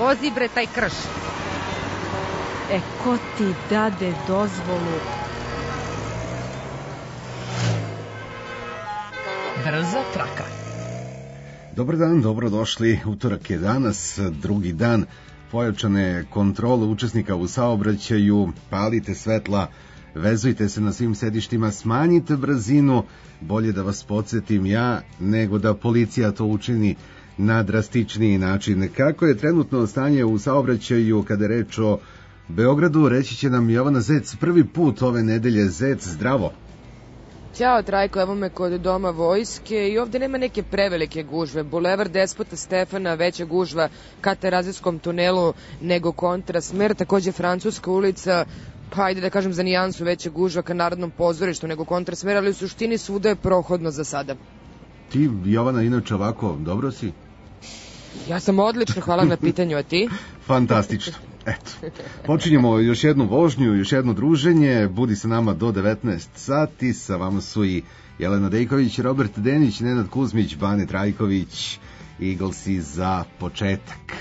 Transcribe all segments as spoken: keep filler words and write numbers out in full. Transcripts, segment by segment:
vozi bre taj krš. E, ko ti dade dozvolu? Brza traka. Dobar dan, dobrodošli. Utorak je danas, drugi dan pojačane kontrole učesnika u saobraćaju. Palite svetla, vezujte se na svim sedištima, smanjite brzinu. Bolje da vas podsjetim ja nego da policija to učini na drastičniji način. Kako je trenutno stanje u saobraćaju kada je reč o Beogradu, reći će nam Jovana Zec prvi put ove nedelje. Zec, zdravo. Ćao Trajko, evo me kod Doma vojske i ovde nema neke prevelike gužve. Bulevar Despota Stefana, veća gužva ka Terazijskom tunelu nego kontrasmer, takođe Francuska ulica, pa ajde da kažem za nijansu veća gužva ka Narodnom pozorištu nego kontrasmer, ali u suštini svuda je prohodno za sada. Ti, Jovana, inače ovako, dobro si? Ja sam odlično, hvala na pitanju, a ti? Fantastično. Eto, počinjemo još jednu vožnju, još jedno druženje, budi sa nama do devetnaest sati, sa vama su i Jelena Dejković, Robert Denić, Nenad Kuzmić, Bane Trajković, Eaglesi za početak.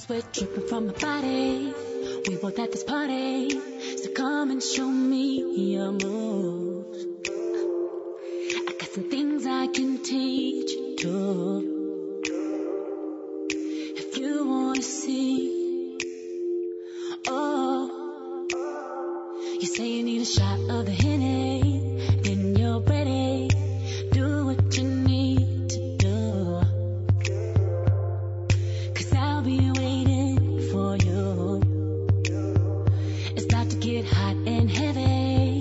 sweat dripping from my body. We both at this party, so come and show me your moves. I got some things I can teach you too. If you wanna see, oh, you say you need a shot of the Henny, then you're ready. Do what you need to do, 'cause I'll be waiting for you. It's about to get hot and heavy.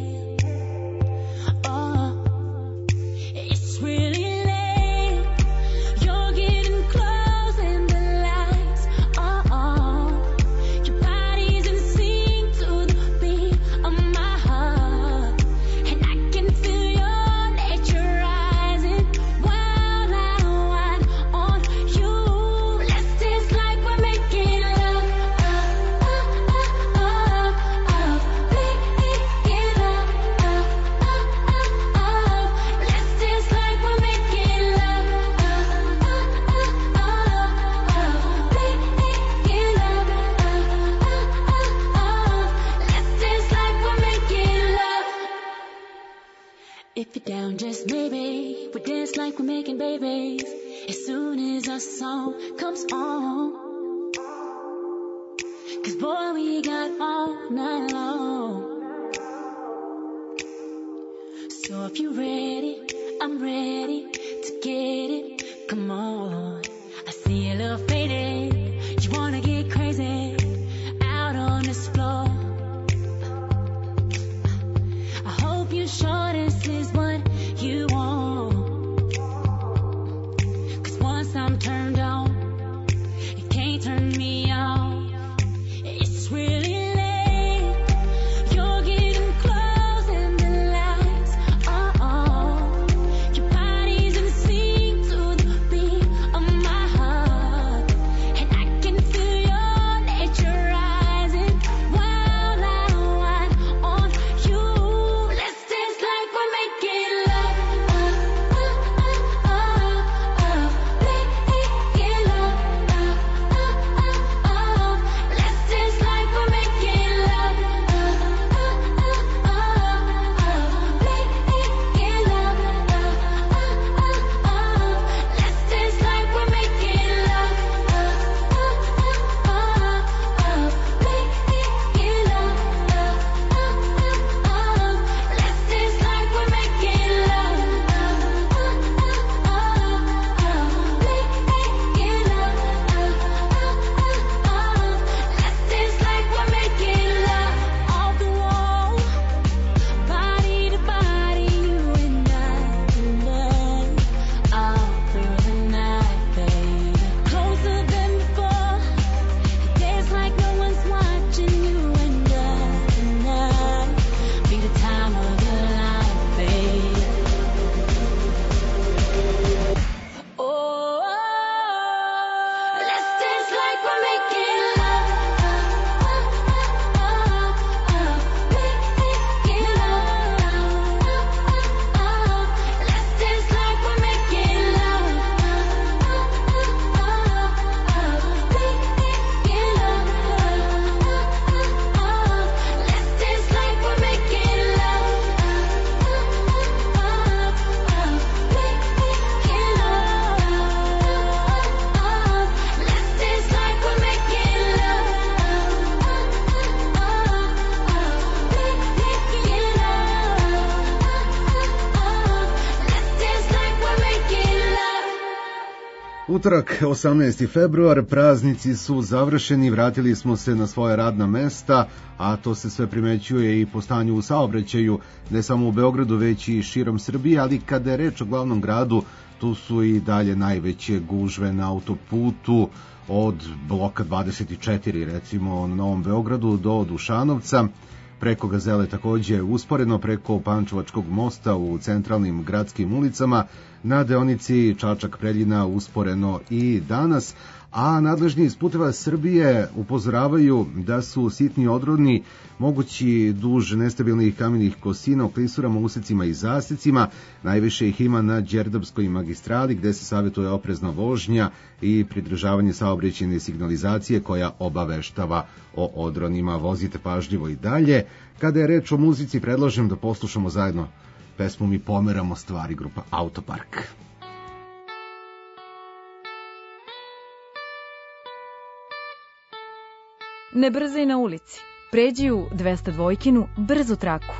Oh, it's really late. You're getting close and the lights are on. Your body's in sync to the beat of my heart, and I can feel your nature rising. Wild and wide on you. Let's dance like we're making love. Oh, oh, oh, oh, oh. Making love. Oh, oh, oh, oh. Let's dance like we're making love. Oh, oh, oh, oh, oh. Making love. Oh, oh, oh, oh. Let's dance like we're making love. If you're down, just maybe we dance like we're making babies as soon as our song comes on. 'Cause boy, we got all night long. So if you're ready, I'm ready to get it. Come on, I see a little faded. You wanna get crazy out on this floor. I hope you're sure this is what you want. 'Cause once I'm turned on, you can't turn me off. It's really late. You're getting close and the lights are on. Your body's in sync to the beat of my heart, and I can feel your nature rising. Wild and wide on you. Let's dance like we're making love. Oh, oh, oh, oh, oh. Making love. Oh, oh, oh, oh. Let's dance like we're making love. Oh, oh, oh, oh, oh. Making love. Oh, oh, oh, oh. Let's dance like we're making love. Oh, oh, oh, oh, oh. Making love. Oh, oh, oh, oh. Let's dance like we're making love. Oh, oh, oh, oh. Making love. Oh, oh, oh, oh. Let's dance like we're making love. Off the wall, body to body, you and I tonight, all through the night, baby. Closer than before, dance like no one's watching, you and I tonight. Be the time of your life, baby. Oh, let's dance like we're making love. Oh, oh, oh, oh. Making love. Oh, oh, oh. Let's dance like we're making love. Oh, oh, oh, oh. Making love. Oh, oh, oh. Let's dance like we're making love. Oh, oh, oh, oh. Making love. Oh, oh, oh. Let's dance like we're making love. Oh, oh, oh, oh. Making love. Utorak, osamnaesti februar, praznici su završeni, vratili smo se na svoje radna mesta, a to se sve primećuje i po stanju u saobraćaju, ne samo u Beogradu, već i širom Srbije, ali kada je reč o glavnom gradu, tu su i dalje najveće gužve na autoputu, od bloka dvadeset četiri, recimo, na Novom Beogradu do Dušanovca. preko Gazele takođe usporeno, preko Pančevačkog mosta u centralnim gradskim ulicama, na deonici Čačak-Preljina usporeno i danas, a nadležni iz Puteva Srbije upozoravaju da su sitni odrodni mogući duž nestabilnih kamenih kosina u klisurama, usecima i zasecima. Najviše ih ima na Đerdapskoj magistrali, gde se savjetuje oprezna vožnja i pridržavanje saobraćajne signalizacije koja obaveštava o odronima. Vozite pažljivo i dalje. Kada je reč o muzici, predlažem da poslušamo zajedno pesmu Mi pomeramo stvari, grupa Autopark. Ne brzaj na ulici, pređi u dvesta dvojkinu brzu traku.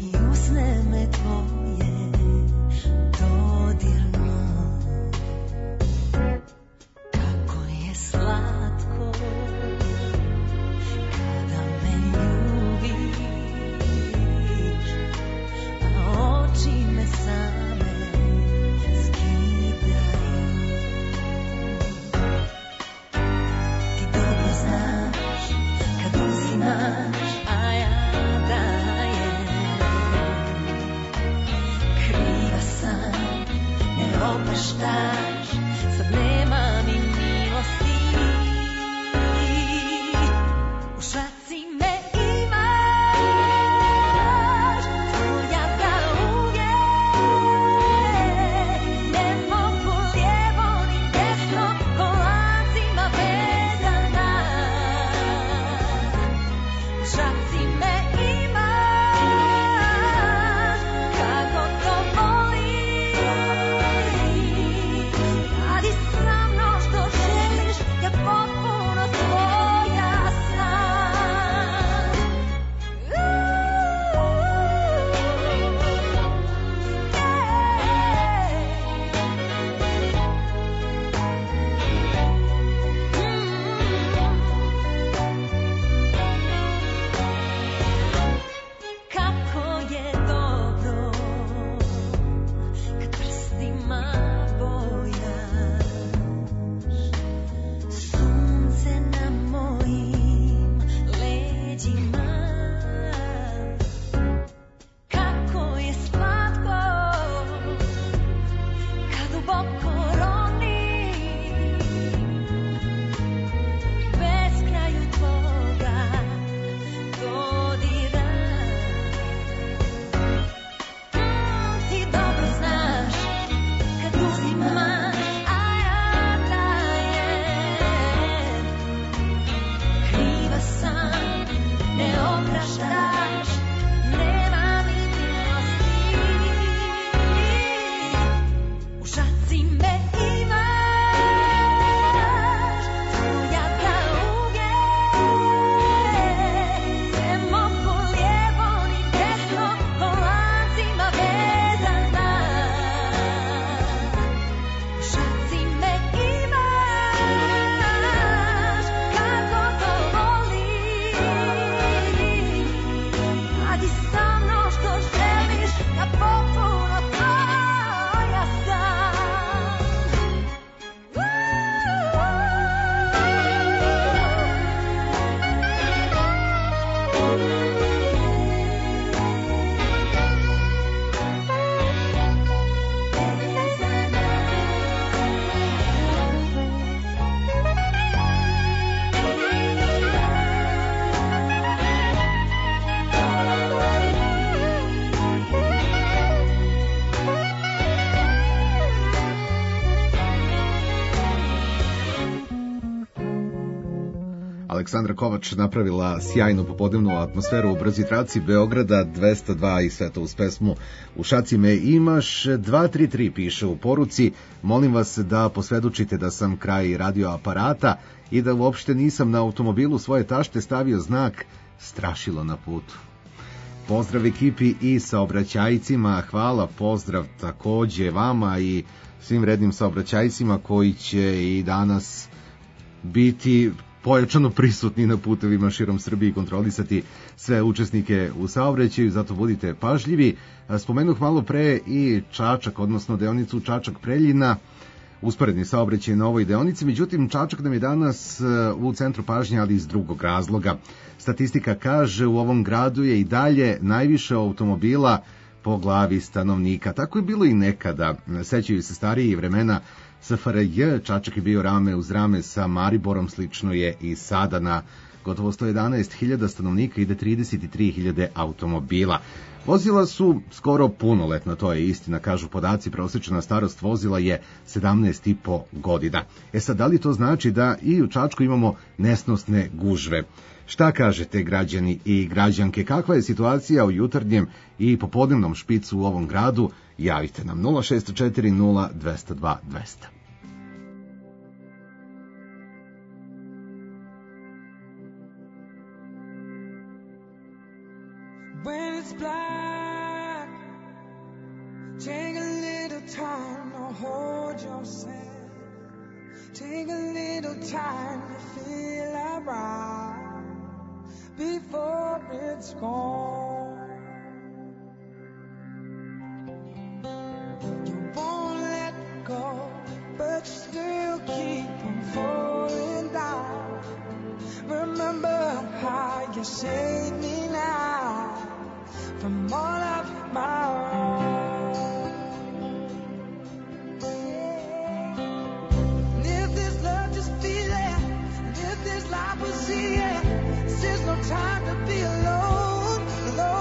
Usne me tvoje dodirno duboko roni bez kraju tvoga dodira. Ti dobro znaš kad uzimaš, a ja dajem. Kriva sam, ne opraštaš, nema mi milosti. U šaci me imaš, tvoja zauvijek. Nemo po lijevo ni desno, ko lancima vezana. U šaci me imaš, kako to volim. Radi sa mnom što želiš, ja potpuno tvoja sam. Aleksandra Kovač napravila sjajnu popodnevnu atmosferu u brzi traci Beograda dvesta dva i sve to uz pesmu U šaci me imaš. Dva tri tri piše u poruci: molim vas da posvedočite da sam kraj radioaparata i da uopšte nisam na automobilu svoje tašte stavio znak strašilo na putu. Pozdrav ekipi i saobraćajcima, hvala, pozdrav takođe vama i svim rednim saobraćajcima koji će i danas biti pojačano prisutni na putevima širom Srbije i kontrolisati sve učesnike u saobraćaju, zato budite pažljivi. Spomenuh malo pre i Čačak, odnosno deonicu Čačak-Preljina, usporedni saobraćaj na ovoj deonici, međutim Čačak nam je danas u centru pažnje, ali iz drugog razloga. Statistika kaže u ovom gradu je i dalje najviše automobila po glavi stanovnika. Tako je bilo i nekada, sećaju se stariji vremena S F R J, Čačak je bio rame uz rame sa Mariborom, slično je i sada na gotovo sto jedanaest hiljada stanovnika ide trideset tri hiljade automobila. Vozila su skoro punoletna, to je istina, kažu podaci, prosječna starost vozila je sedamnaest i po godina. E sad, da li to znači da i u Čačku imamo nesnosne gužve? Šta kažete, građani i građanke, kakva je situacija u jutarnjem i popodnevnom špicu u ovom gradu? Javite nam nula šest četiri nula dva zero dva dva zero zero. When it's black, take a little time to hold yourself. Take a little time to feel alright before it's gone. You won't let go, but you still keep on falling down. Remember how you saved me now from all of my own. And if this love just feel it, and if this life was see it, this is no time to be alone. Alone.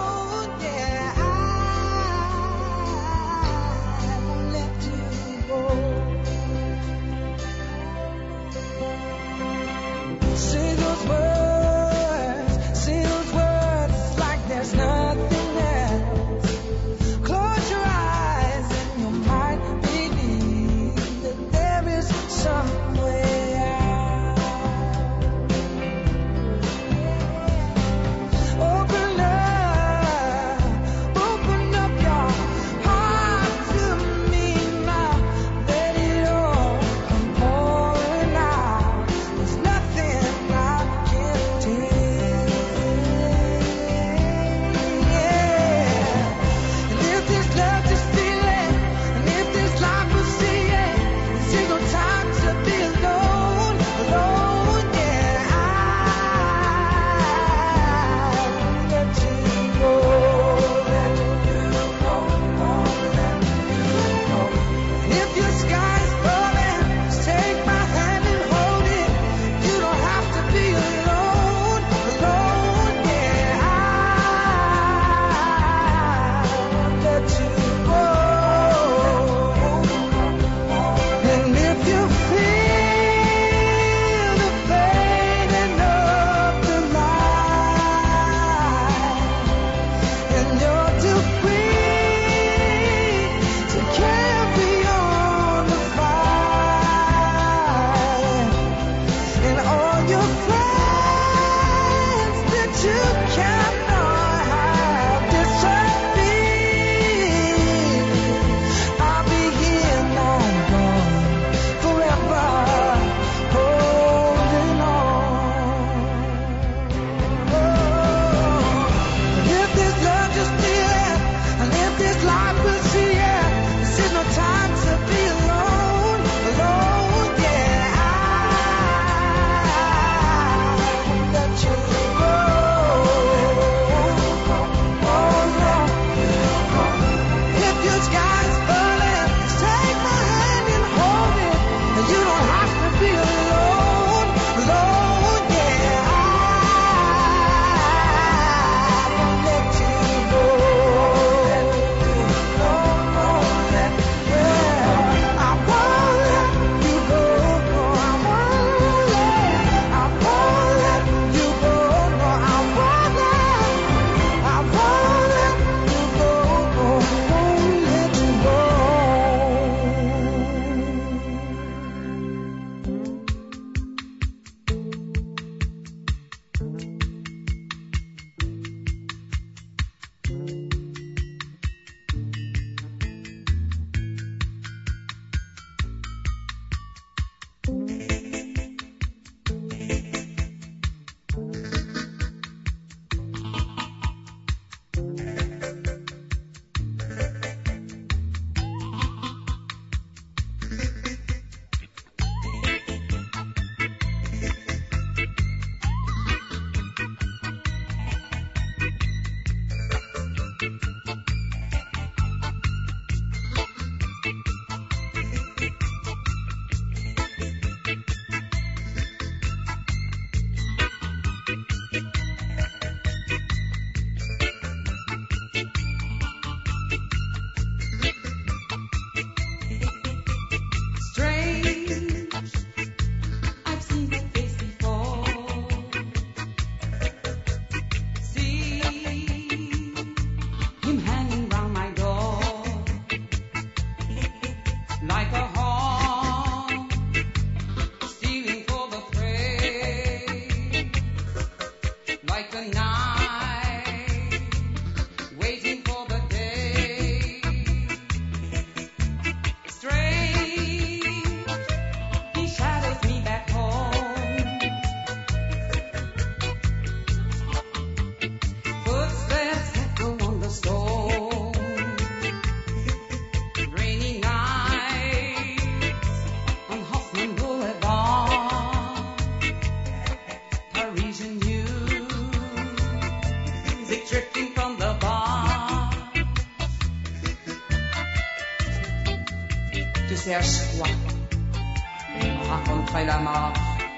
Serge quoi? Rencontrer la mort.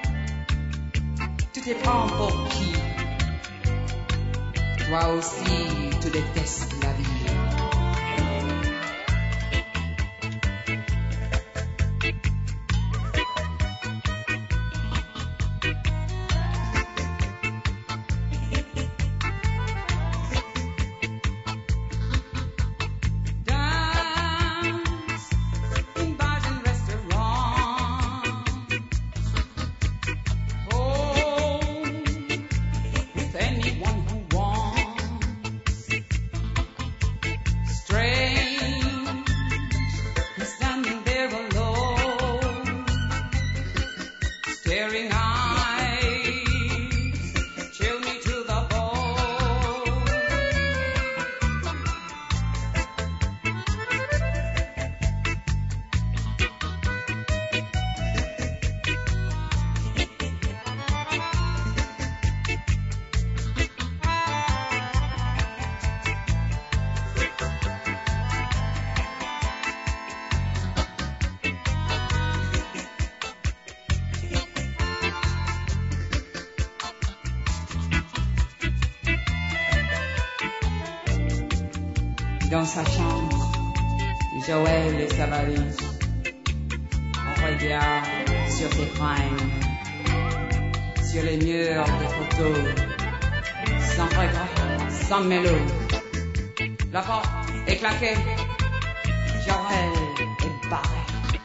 Tu te prends pour qui? Toi aussi, tu détestes la vie. Dans sa chambre, Joël et sa valise. On regarde sur ses fringues, sur les murs des photos, sans regret, sans mélo. La porte est claquée, Joël est barré.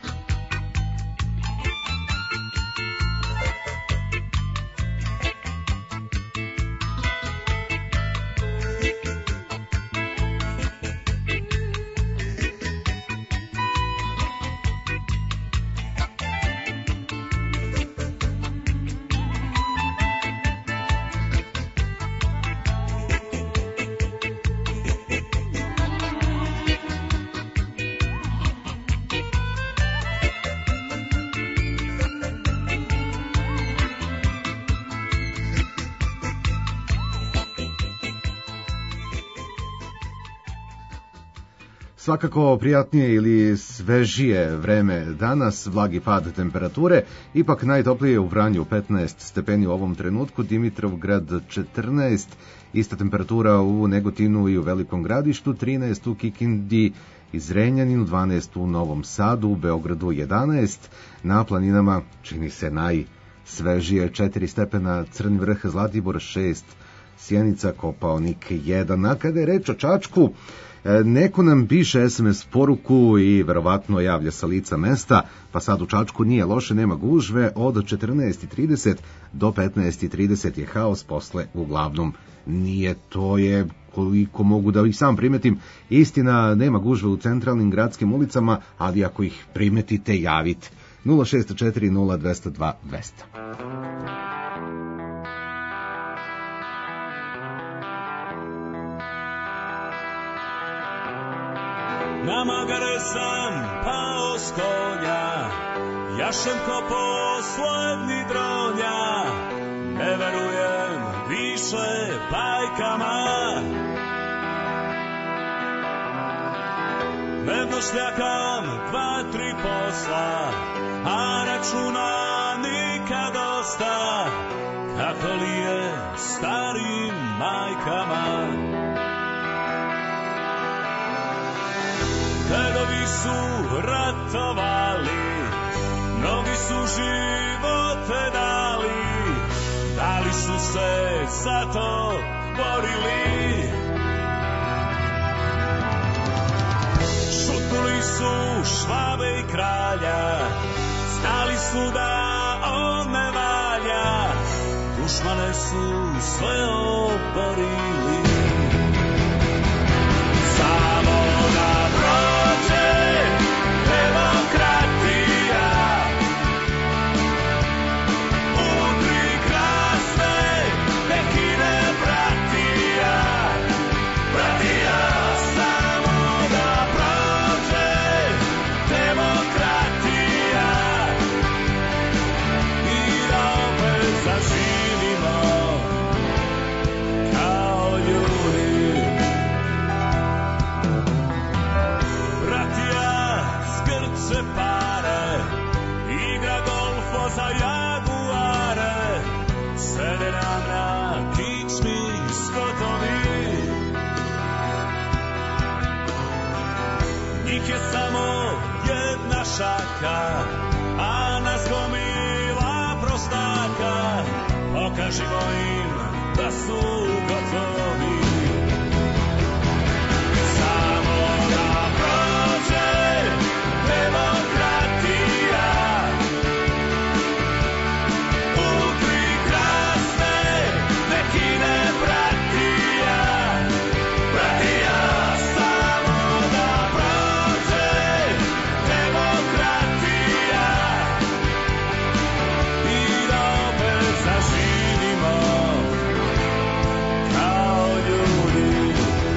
Svakako prijatnije ili svežije vreme danas, blagi pad temperature, ipak najtoplije u Vranju petnaest stepeni u ovom trenutku, Dimitrovgrad četrnaest, ista temperatura u Negotinu i u Velikom Gradištu, trinaest u Kikindi i Zrenjaninu, dvanaest u Novom Sadu, u Beogradu jedanaest, na planinama čini se najsvežije četiri stepena, Crni Vrh, Zlatibor šest, Sjenica, Kopaonik jedan. A kada je reč o Čačku, neko nam piše es em es poruku i verovatno javlja sa lica mesta, pa sad u Čačku nije loše, nema gužve, od četrnaest i trideset do petnaest i trideset je haos, posle uglavnom nije. To je, koliko mogu da ih sam primetim, istina, nema gužve u centralnim gradskim ulicama, ali ako ih primetite, javite. nula šest četiri nula dva zero dva dvesta. Na magare sam pao s konja, jašem ko poslednji dronja, ne verujem više bajkama. Dnevno šljakam dva, tri posla, a računa nikad dosta, kako li je starim majkama. Dedovi su ratovali, mnogi su živote dali, dali su se za to borili. Šutnuli su Švabe i kralja, znali su da on ne valja, dušmane su sve oborili. Samo da prođe demokratija, udri krasne, nekine bratija, bratija. Samo da prođe demokratija i da opet zaživimo kao znaka, a nas gomila prostaka, pokažimo im da su gotovi. Samo da prođe demokratija, utri krasne, neki ne bratija, bratija, samo da prođe demokratija i da opet zaživimo kao ljudi.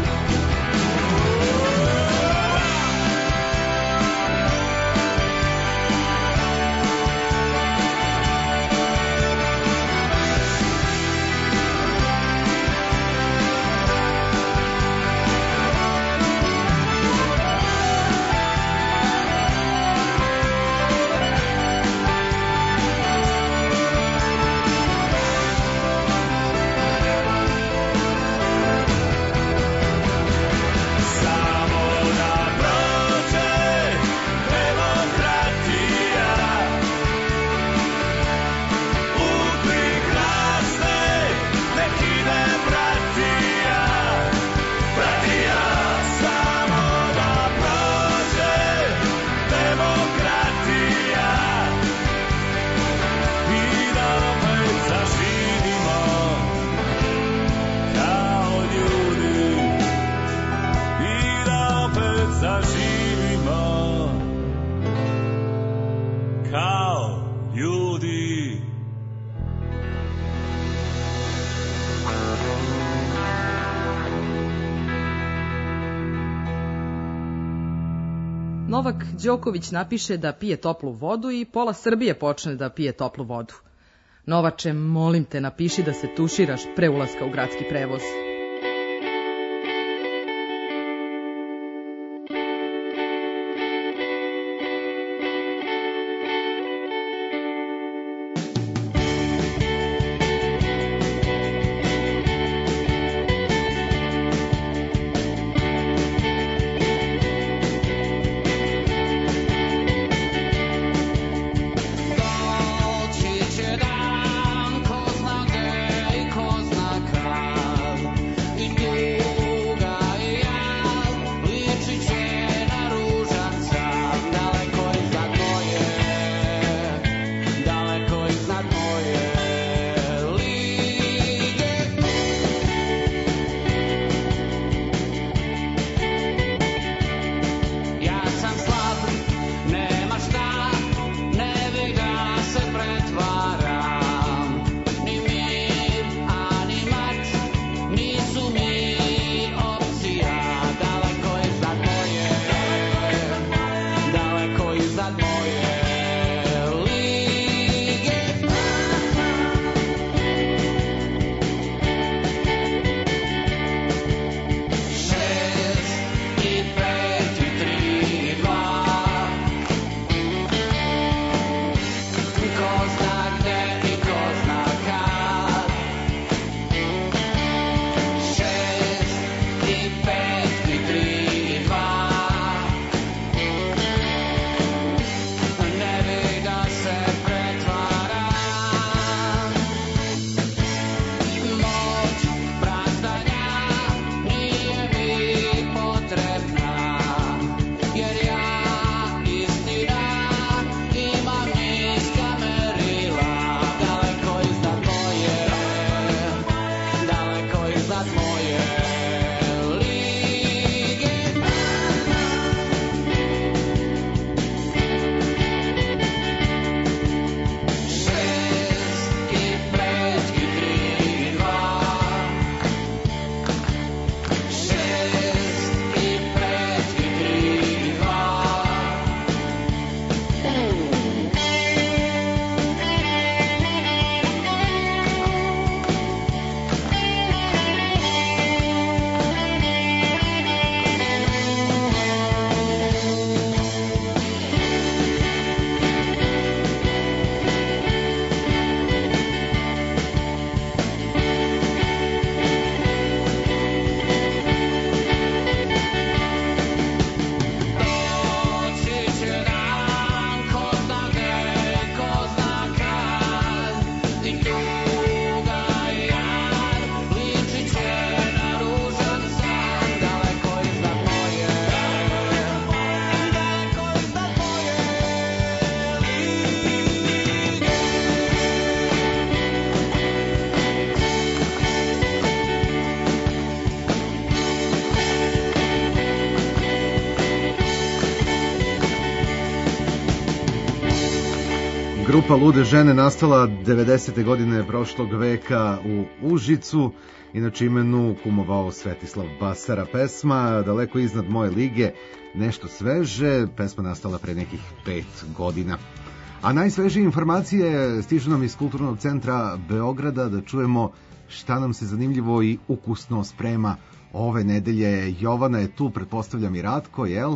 Samo da prođe demokratija, utri krasne, neki ne bratija, bratija, samo da prođe demokratija i da opet zaživimo kao ljudi. I da opet zaživimo kao ljudi. Novak Đoković napiše da pije toplu vodu i pola Srbije počne da pije toplu vodu. Novače, molim te, napiši da se tuširaš pre ulaska u gradski prevoz. Doći će dan, ko zna gde i ko zna kad, Grupa Lude žene nastala devedesete godine prošlog veka u Užicu, inače imenu kumovao Svetislav Basara. Pesma daleko iznad moje lige, nešto sveže, pesma nastala pre nekih pet godina. A najsvežije informacije stižu nam iz Kulturnog centra Beograda, da čujemo šta nam se zanimljivo i ukusno sprema ove nedelje. Jovana je tu, pretpostavljam i Ratko, jel?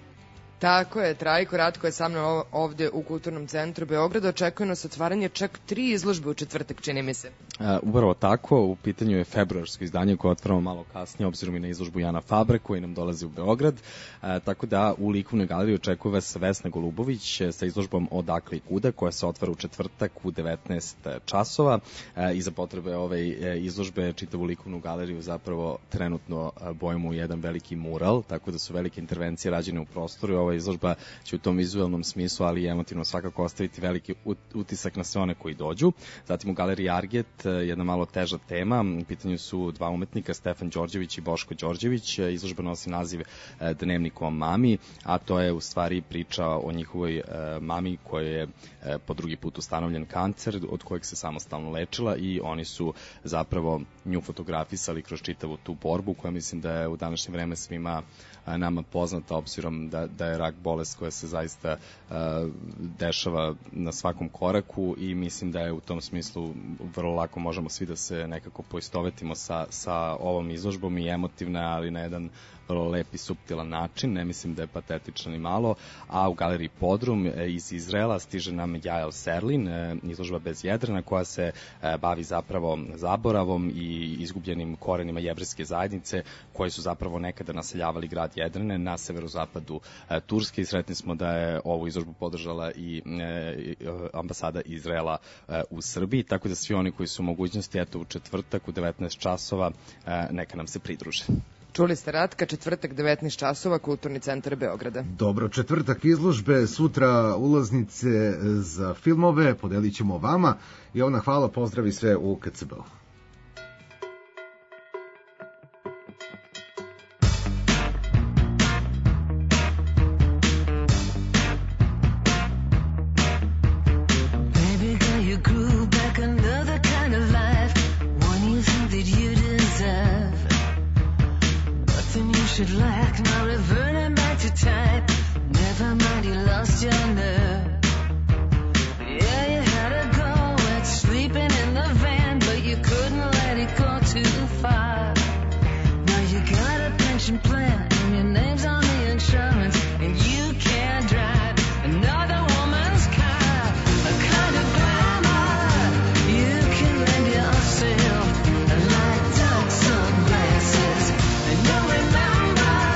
Tako je, Trajko Ratko je sa mnom ovde u Kulturnom centru Beograda. Očekuje nas otvaranje čak tri izložbe u četvrtak, čini mi se. Uh, upravo tako, u pitanju je februarsko izdanje koje otvaramo malo kasnije, obzirom i na izložbu Jana Fabre koji nam dolazi u Beograd. Uh, tako da u likovnoj galeriji očekuje vas Vesna Golubović sa izložbom Odakle i kuda, koja se otvara u četvrtak u devetnaest časova. Uh, I za potrebe ove izložbe čitavu likovnu galeriju zapravo trenutno bojimo u jedan veliki mural, tako da su velike intervencije rađene u prostoru. Ova izložba će u tom vizualnom smislu, ali i emotivno svakako ostaviti veliki utisak na sve one koji dođu. Zatim u galeriji Arget jedna malo teža tema. U pitanju su dva umetnika, Stefan Đorđević i Boško Đorđević. Izložba nosi naziv Dnevnik o mami, a to je u stvari priča o njihovoj mami koja je po drugi put ustanovljen kancer, od kojeg se samostalno lečila, i oni su zapravo nju fotografisali kroz čitavu tu borbu, koja mislim da je u današnje vreme svima nama poznata, obzirom da, da je rak bolest koja se zaista uh, dešava na svakom koraku, i mislim da je u tom smislu vrlo lako možemo svi da se nekako poistovetimo sa, sa ovom izložbom, i emotivna, ali na jedan vrlo lep i suptilan način, ne mislim da je patetičan ni malo. A u galeriji Podrum iz Izraela stiže nam Jael Serlin, izložba Bez Jedrana, koja se bavi zapravo zaboravom i izgubljenim korenima jevrejske zajednice, koji su zapravo nekada naseljavali grad Jedrane na severozapadu Turske, i sretni smo da je ovu izložbu podržala i ambasada Izraela u Srbiji, tako da svi oni koji su u mogućnosti, eto u četvrtak u devetnaest časova neka nam se pridruže. Čuli ste Ratka, četvrtak devetnaest časova, Kulturni centar Beograda. Dobro, četvrtak izložbe, sutra ulaznice za filmove, podelit ćemo vama. I ona hvala, pozdravi sve u K C B-u. Should lack, now reverting back to type. Never mind, you lost your nerve. Yeah, you had a go at sleeping in the van, but you couldn't let it go too far. Now you got a pension plan, and your name's on the insurance, and you can't drive another woman's car. A kind of glamour you can lend yourself, like dark sunglasses, and you'll remember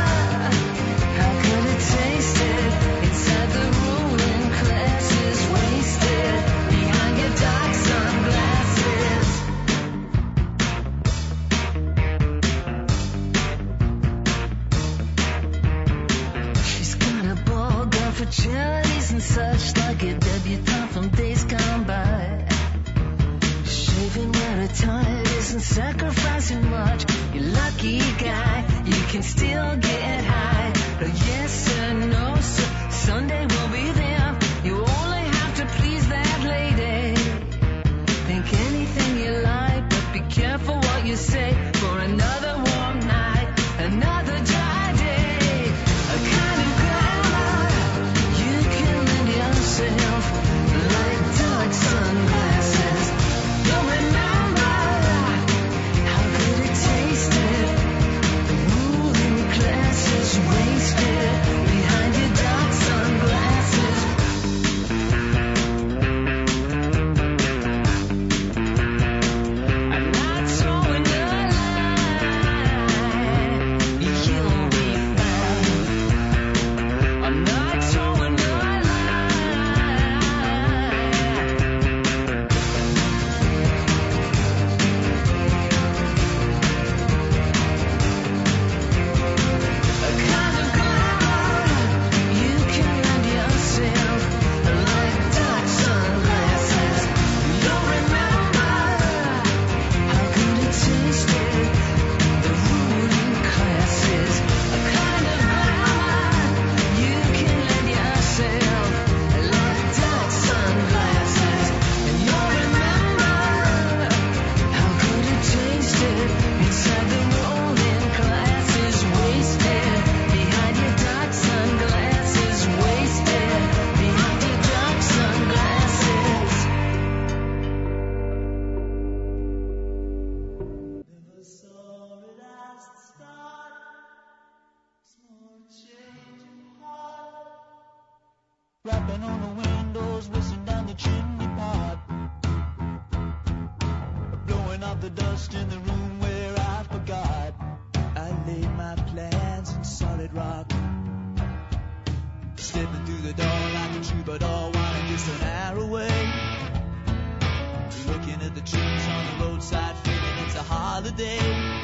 the dust in the room where I forgot. I laid my plans in solid rock. Stepping through the door like a troubadour, wanting just an hour away. Looking at the trees on the roadside, feeling it's a holiday.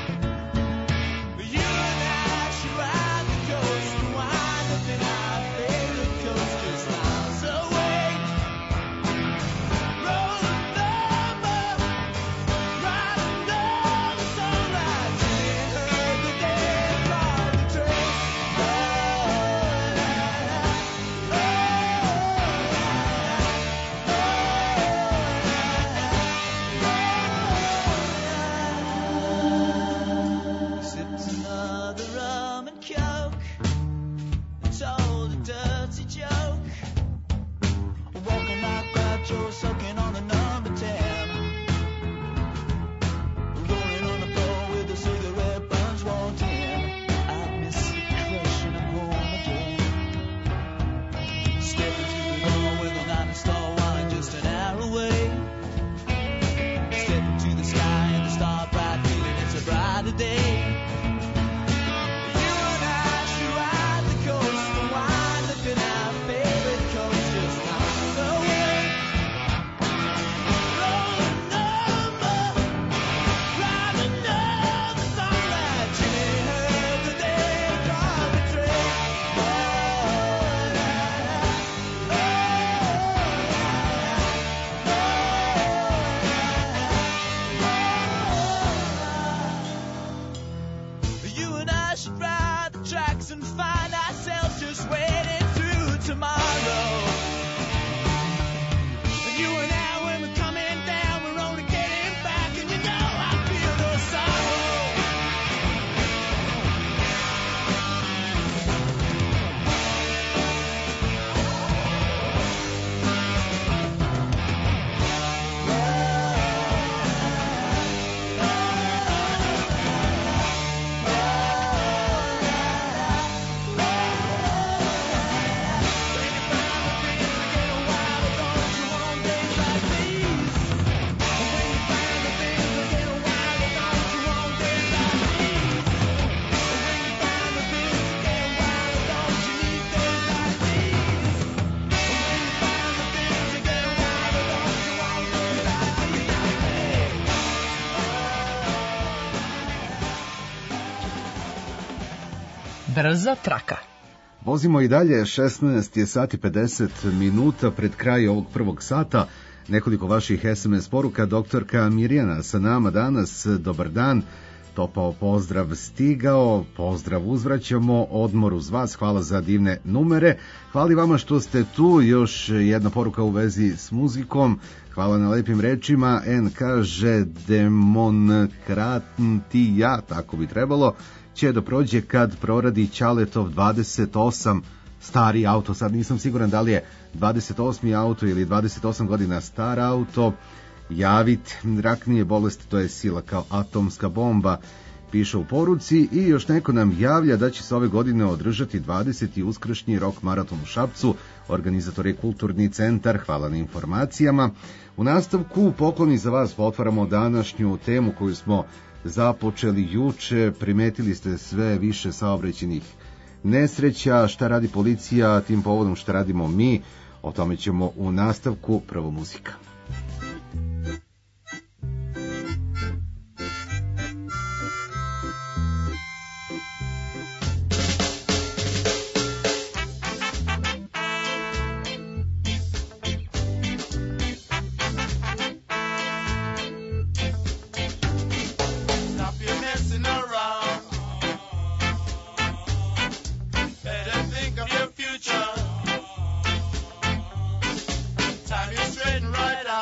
You and I should ride the coast, wind up in our favorite coast, just miles away. Roll the number, ride under the sunrise. You heard the day from the train. Oh, la, la, oh, oh, sipped another rum and coke and told a dirty joke. Walking like Groucho, soaking on a number ten. Rolling on the floor with a cigarette buns walked in. I miss the crush and I'm home again. Stepping through the door with a knife and star wine just an hour away. Stepping to the sky and the star bright, feeling it's a brighter day. You and I should ride the coast, wind up in our favorite coast, just miles away. Roll the number, ride another sunlight. Jimmy heard the day from the train. Oh, la, la, oh, you and I should ride the tracks and find ourselves just waiting through tomorrow. You and I, when we're coming down, we're only getting back, and you know I feel no sorrow. Brza traka. Vozimo i dalje, šesnaest je sati pedeset minuta pred kraj ovog prvog sata. Nekoliko vaših es em es poruka. Doktorka Mirjana sa nama danas. Dobar dan, topao pozdrav stigao, pozdrav uzvraćamo, odmor uz vas, hvala za divne numere. Hvala vama što ste tu, još jedna poruka u vezi s muzikom. Hvala na lepim rečima. En kaže demonkratija, tako bi trebalo, će da prođe kad proradi Ćaletov dvadeset osam stari auto. Sad nisam siguran da li je dvadeset osmi auto ili dvadeset osam godina star auto. Javit, rak nije bolest, to je sila kao atomska bomba, piše u poruci. I još neko nam javlja da će se ove godine održati dvadeseti uskršnji rock maraton u Šapcu. Organizator je Kulturni centar, hvala na informacijama. U nastavku pokloni za vas, otvaramo današnju temu koju smo započeli juče. Primetili ste sve više saobraćajnih nesreća, šta radi policija tim povodom, šta radimo mi, o tome ćemo u nastavku. Prvo muzika. Time you straighten right out.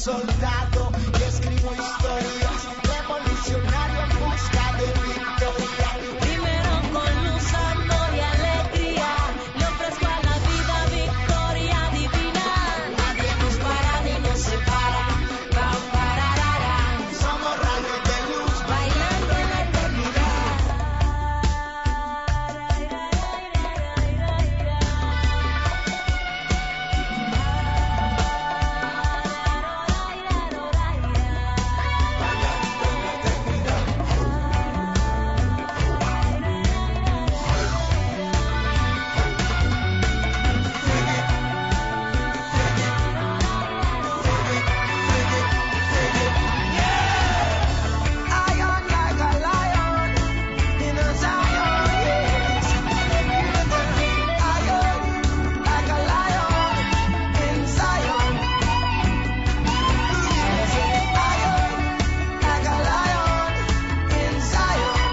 soldado y escribo historias revolucionario en busca de victoria. Primero con luz, amor y alegría, le ofrezco a la vida victoria divina. Nadie nos para ni nos separa. Pam, pararara, Somos rayos de luz bailando en la eternidad. Iron like a lion in a Zion, yes. Iron like a lion in Zion. Iron like a lion in Zion.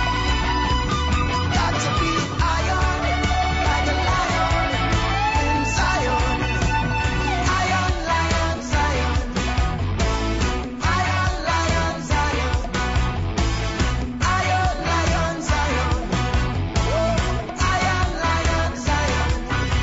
Got to be iron like a lion in Zion. Iron lion Zion. Iron lion Zion. Iron lion Zion. Iron lion Zion.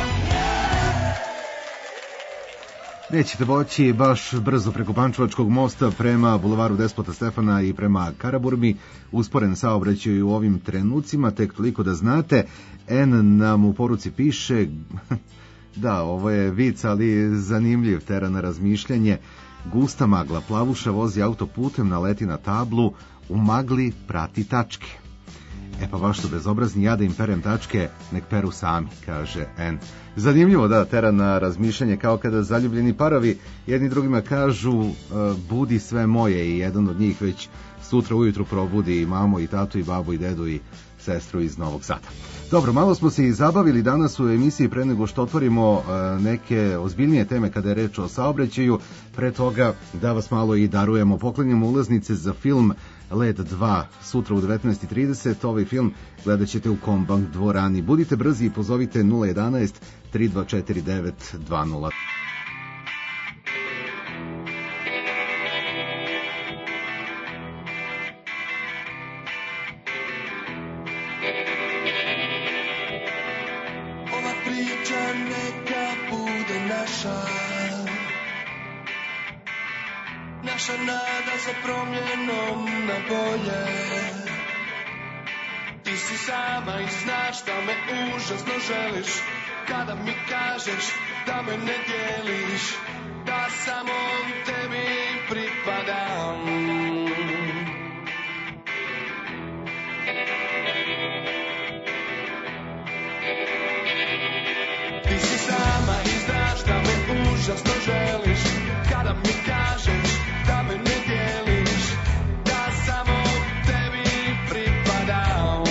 Nećete moći baš brzo preko Pančevačkog mosta prema bulevaru Despota Stefana i prema Karaburmi. Usporen saobraćaj u ovim trenucima, tek toliko da znate. N nam u poruci piše, da, ovo je vic, ali zanimljiv, tera na razmišljanje. Gusta magla, plavuša vozi autoputem, naleti na tablu, u magli prati tačke. E pa baš su bezobrazni, ja da im perem tačke, nek peru sami, kaže N. Zanimljivo, da, tera na razmišljanje, kao kada zaljubljeni parovi jedni drugima kažu e, budi sve moje, i jedan od njih već sutra ujutru probudi i mamu i tatu i babu i dedu i sestru iz Novog Sada. Dobro, malo smo se i zabavili danas u emisiji pre nego što otvorimo e, neke ozbiljnije teme kada je reč o saobraćaju. Pre toga da vas malo i darujemo, poklanjamo ulaznice za film Led dva sutra u devetnaest i trideset. Ovaj film gledat ćete u Kombank dvorani. Budite brzi i pozovite nula jedanaest tri dva četiri devet dva nula. Ova priča neka bude naša, naša nada za promjenom na bolje. Ti si sama i znaš da me užasno želiš, kada mi kažeš da me ne dijeliš, da samo tebi pripadam. Ti si sama i znaš da me užasno želiš, kada mi kažeš da me ne dijeliš, da samo tebi pripadam.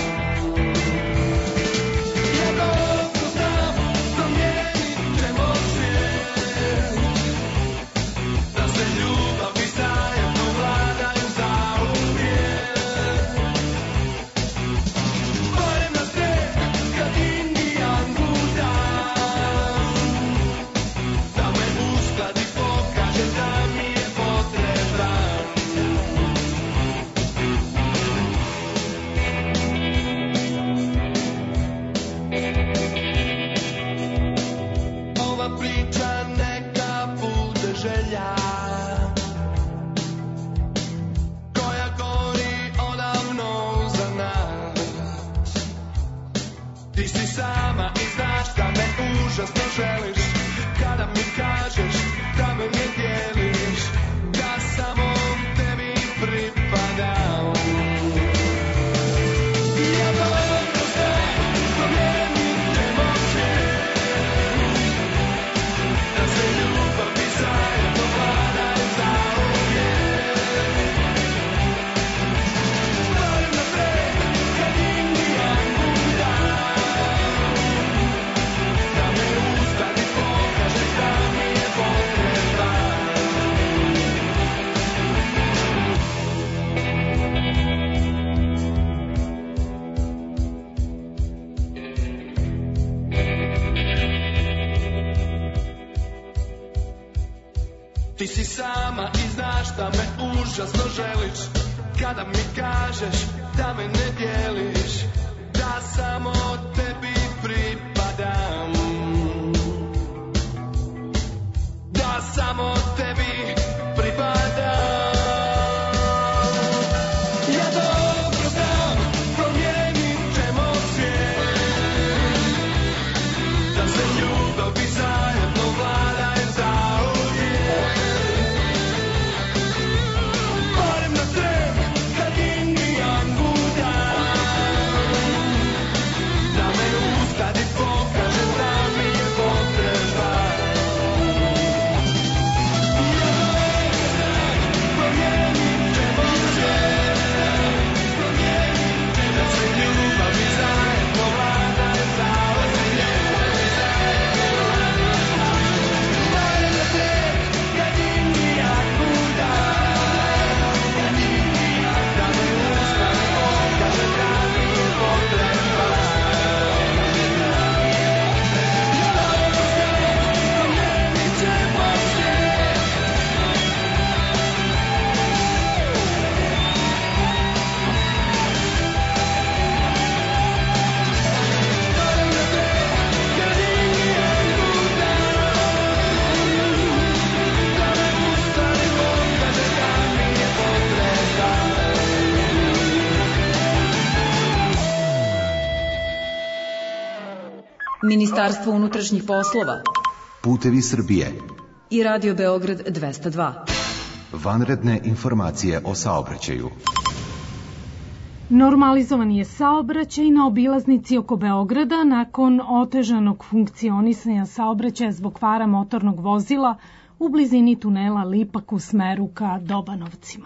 Ja dobro znam, promijenit ćemo svijet, da se ljubav i zajedno vladaju zauvijek. Barem na sred, kad Indijan budam, da me uskladi, pokaže da mi je potreban. Ova priča neka bude želja, koja gori odavno za nas. Ti si sama i znaš da me užasno želiš, kada mi kažeš da me ne dijeliš, da samo tebi pripadam. Ja dobro znam, promijenit ćemo svijet, da se ljubav i zajedno vladaju zauvijek. Barem na sred, kad Indijan budam, da me ustani, pokaže da mi je potreban. Ti si sama i znaš da me užasno želiš, kada mi kažeš da me ne dijeliš, da samo tebi pripadam, da samo tebi pripadam. Ja dobro znam, promijenit ćemo svijet, da se ljubavi zajedno vladaju zauvijek. Barem na trep kad indijan budam, da me ustadi pokaže da mi je potreba. Ministarstvo unutrašnjih poslova, Putevi Srbije i Radio Beograd dvesta dva. Vanredne informacije o saobraćaju. Normalizovan je saobraćaj na obilaznici oko Beograda nakon otežanog funkcionisanja saobraćaja zbog kvara motornog vozila u blizini tunela Lipak u smeru ka Dobanovcima.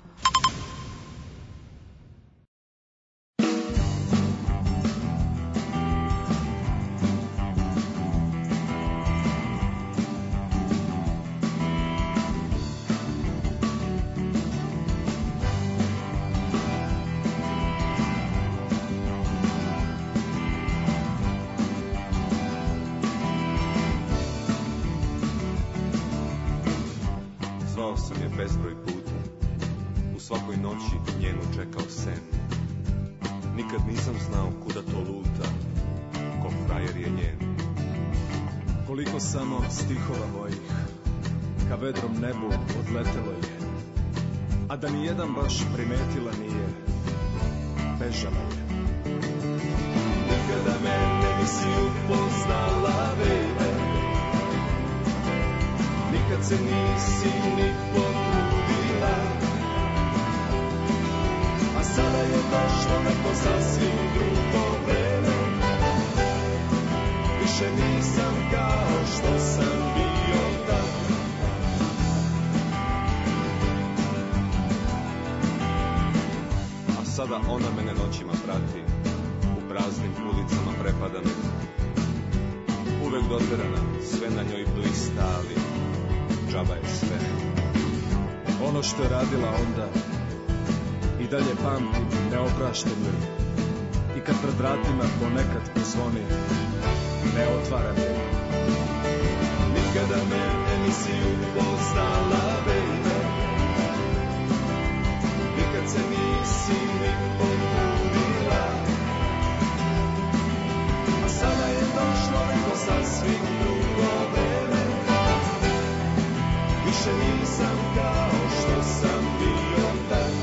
Zvao sam je bezbroj puta, u svakoj noći njenu čekao sen. Nikad nisam znao kuda to luta, ko frajer je njen. Koliko samo stihova mojih, ka vedrom nebu odletelo je, a da ni jedan baš primetila nije, bežala je. Nikada mene nisi upoznala, baby, nikad se nisi ni potrudila, a sada je došlo neko sasvim drugo vreme. Više nisam kao što sam bio tad. A sada ona mene noćima prati, u praznim ulicama prepadanih, uvek doterana, sve na njoj blista, ali džaba je sve. Ono što je radila onda i dalje pamtim neoprašteno, i kad pred vratima ponekad pozvoni, ne otvaram je. Nikada mene nisi upoznala, baby, nikad se nisi ni potrudila, a sada je došlo neko sasvim drugo vreme. Više nisam kao što sam bio tad.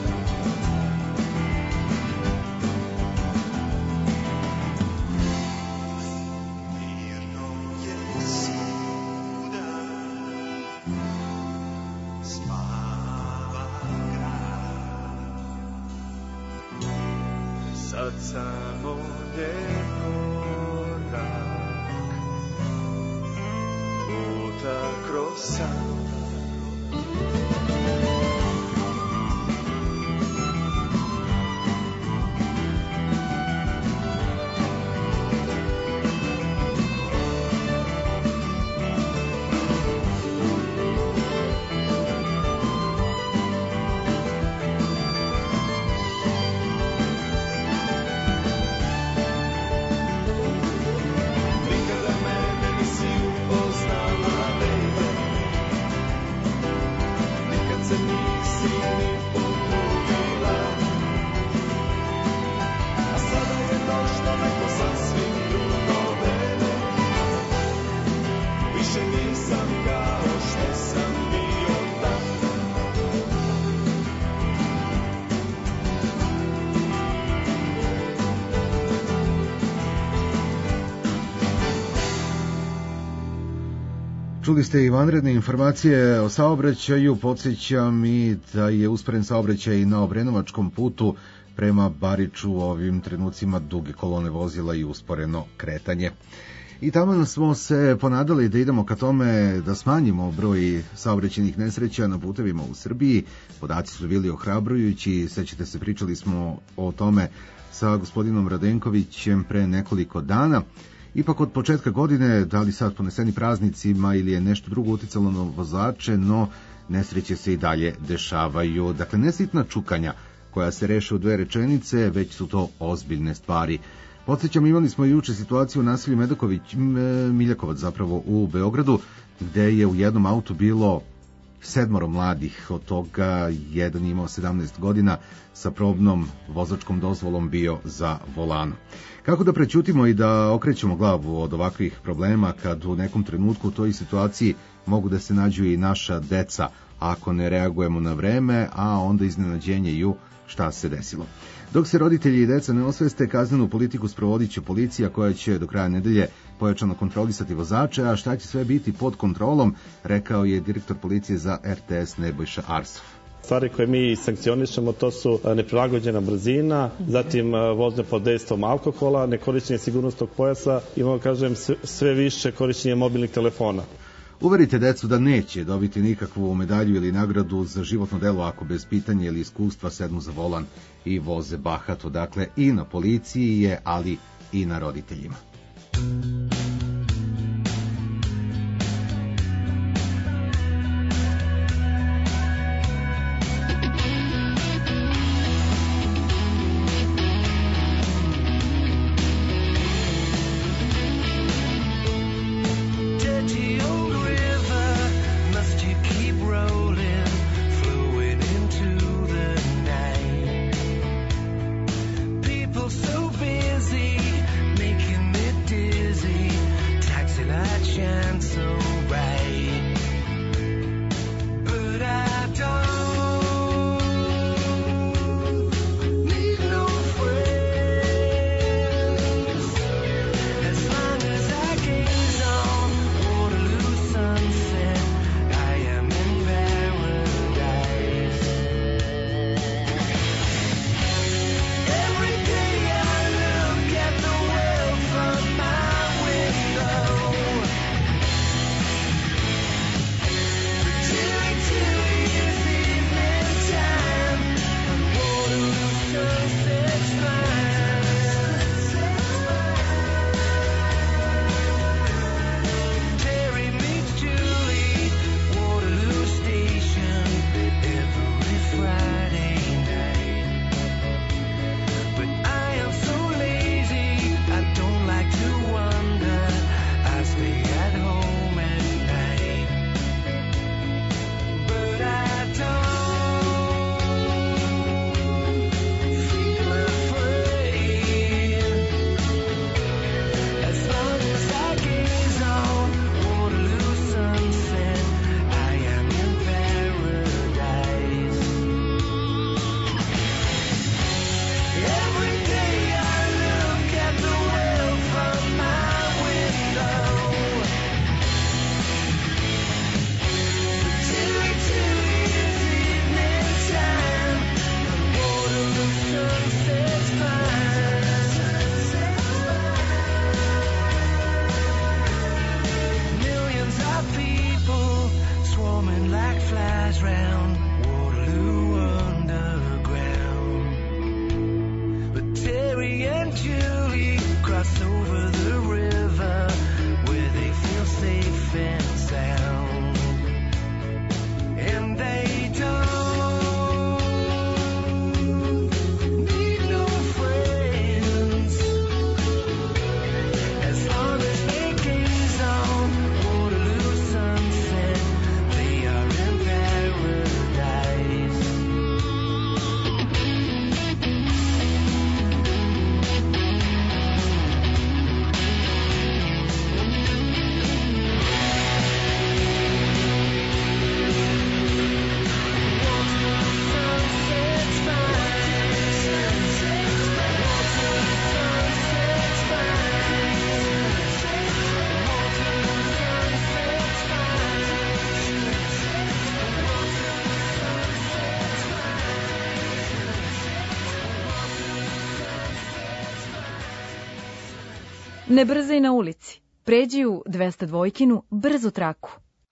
Mirno je svuda, spava grad. Sad samo njen korak luta kroz san. Nikada mene nisi upoznala, baby, Čuli ste i vanredne informacije o saobraćaju, podsjećam i da je usporen saobraćaj na Obrenovačkom putu prema Bariču, u ovim trenucima duge kolone vozila i usporeno kretanje. I tamo smo se ponadali da idemo ka tome da smanjimo broj saobraćajnih nesreća na putevima u Srbiji. Podaci su bili ohrabrujući, sećate se, pričali smo o tome sa gospodinom Radenkovićem pre nekoliko dana. Ipak od početka godine, da li sad poneseni praznicima ili je nešto drugo uticalo na vozače, no nesreće se i dalje dešavaju. Dakle, nesitna čukanja koja se reše u dve rečenice, već su to ozbiljne stvari. Podsjećam, imali smo juče situaciju u naselju Medaković, Miljakovac zapravo u Beogradu, gde je u jednom autu bilo sedmoro mladih, od toga jedan imao sedamnaest godina, sa probnom vozačkom dozvolom bio za volanom. Kako da prećutimo i da okrećemo glavu od ovakvih problema kad u nekom trenutku u toj situaciji mogu da se nađu i naša deca ako ne reagujemo na vreme, a onda iznenađenje ju šta se desilo. Dok se roditelji i deca ne osveste, kaznenu politiku sprovodit će policija koja će do kraja nedelje pojačano kontrolisati vozače, a šta će sve biti pod kontrolom, rekao je direktor policije za R T S Nebojša Arsov. Stvari koje mi sankcionišemo, to su neprilagođena brzina, zatim vožnja pod dejstvom alkohola, nekorišćenje sigurnosnog pojasa i, mogu kažem, sve više korišćenje mobilnih telefona. Uverite decu da neće dobiti nikakvu medalju ili nagradu za životno delo ako bez pitanja ili iskustva sednu za volan i voze bahato. Dakle, i na policiji je, ali i na roditeljima. So busy making me dizzy. Ne brzaj na ulici. Pređi u dvesta dvojkinu brzu traku.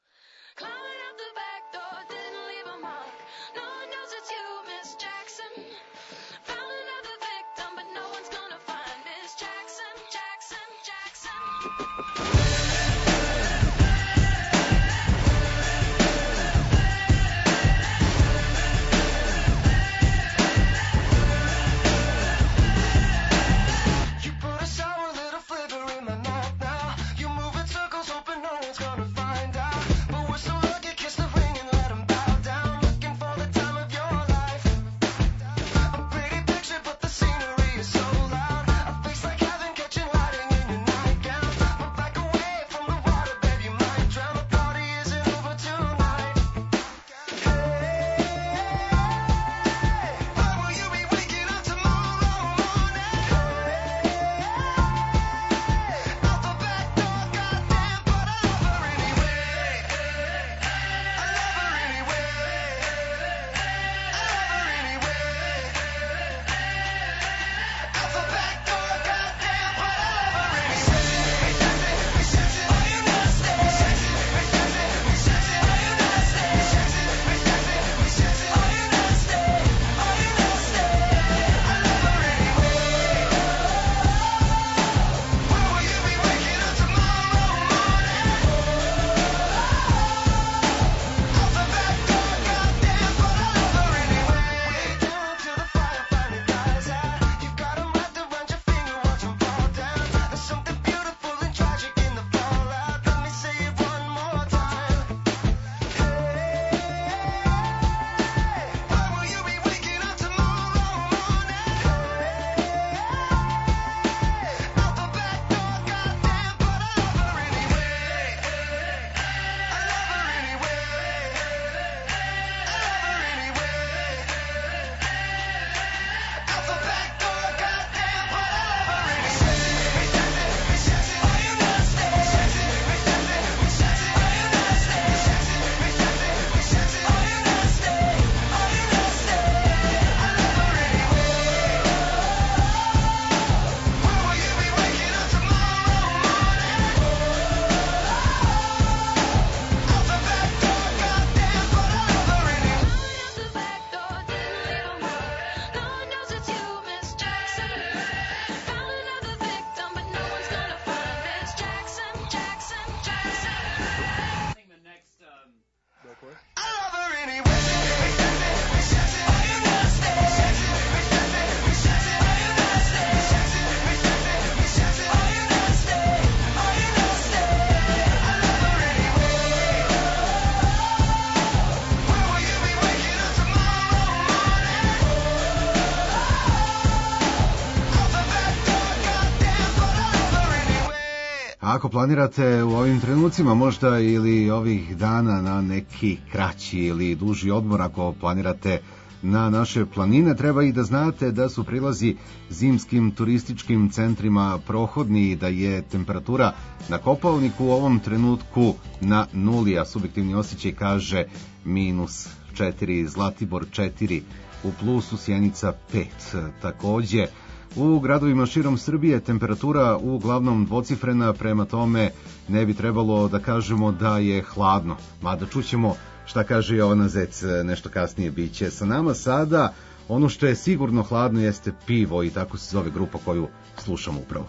Ako planirate u ovim trenucima možda ili ovih dana na neki kraći ili duži odmor, ako planirate na naše planine, treba i da znate da su prilazi zimskim turističkim centrima prohodni i da je temperatura na Kopaoniku u ovom trenutku na nuli, a subjektivni osjećaj kaže minus četiri, Zlatibor četiri, u plusu Sjenica pet. Takođe, u gradovima širom Srbije temperatura uglavnom dvocifrena, prema tome ne bi trebalo da kažemo da je hladno. Mada čućemo šta kaže Jovana Zec nešto kasnije. Biće sa nama sada. Ono što je sigurno hladno jeste pivo i tako se zove grupa koju slušamo upravo.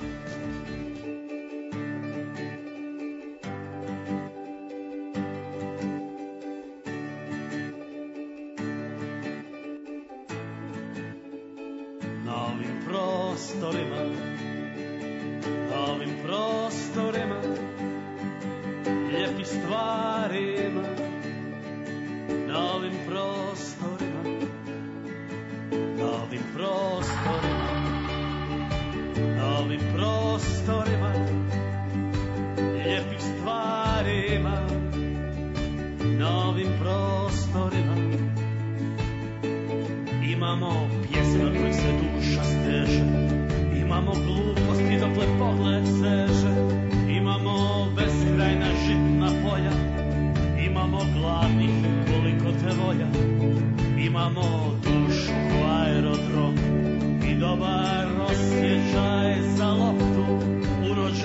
Dobar osjećaj za loptu, urođen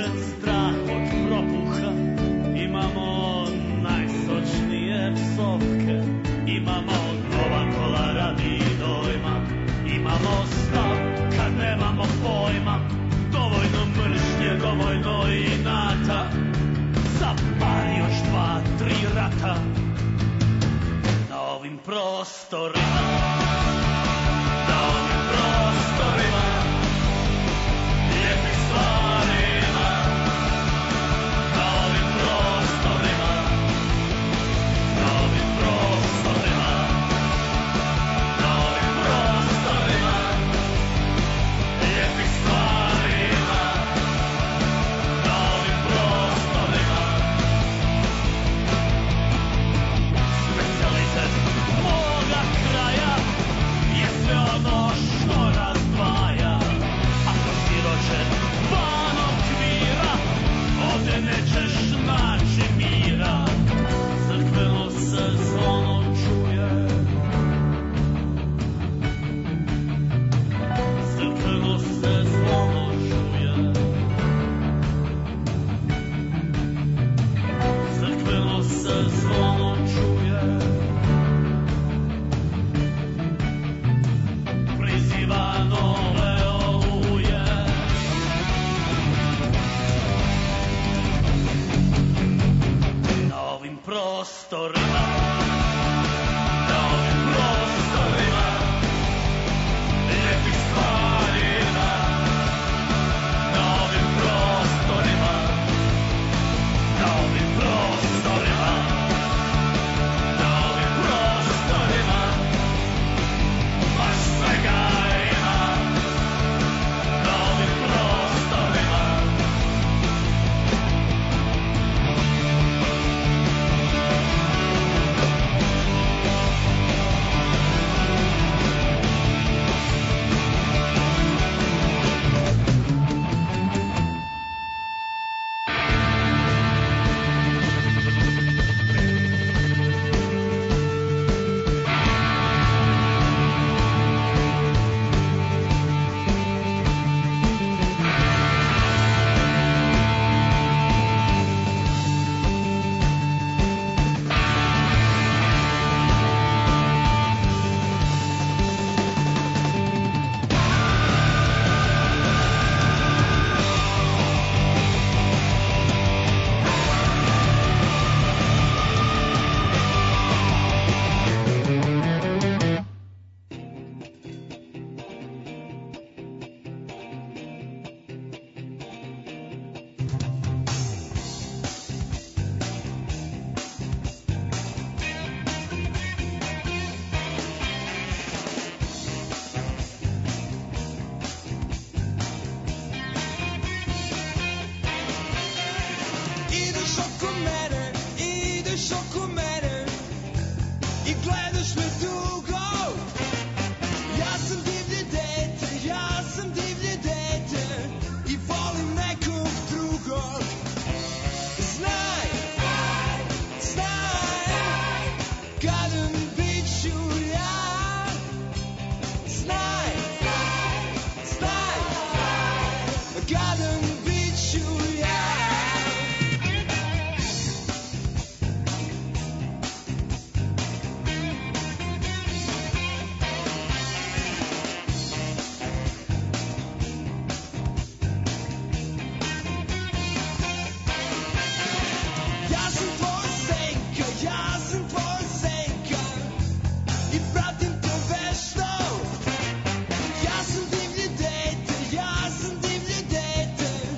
dovoljno inata za par još dva, tri rata na ovim prostorima, na ovim prostorima lijepih stvarima, na ovim prostorima, na ovim prostorima, na ovim prostorima lijepih stvarima, na ovim prostorima. Specijalitet moga kraja je sve ono što razdvaja. Ako siroče van okvira, ovde nećeš naći mira. Crkveno se zvono čuje, crkveno se zvono čuje, crkveno se zvono čuje. Priziva nove oluje. Na ovim prostorima, na ovim prostorima lijepih stvarima, na ovim prostorima, na ovim prostorima, na ovim prostorima baš svega ima, na ovim prostorima. Ideš oko mene, ideš oko mene i gledaš me dugo. Ja sam divlje dete, ja sam divlje dete i volim nekog drugog. Znaj, znaj, gadem bit ću ja. Znaj, znaj, gadem bit ću ja. Ja sam tvoja senka, ja sam tvoja senka i pratim te vešto. Ja sam divlje dete, ja sam divlje dete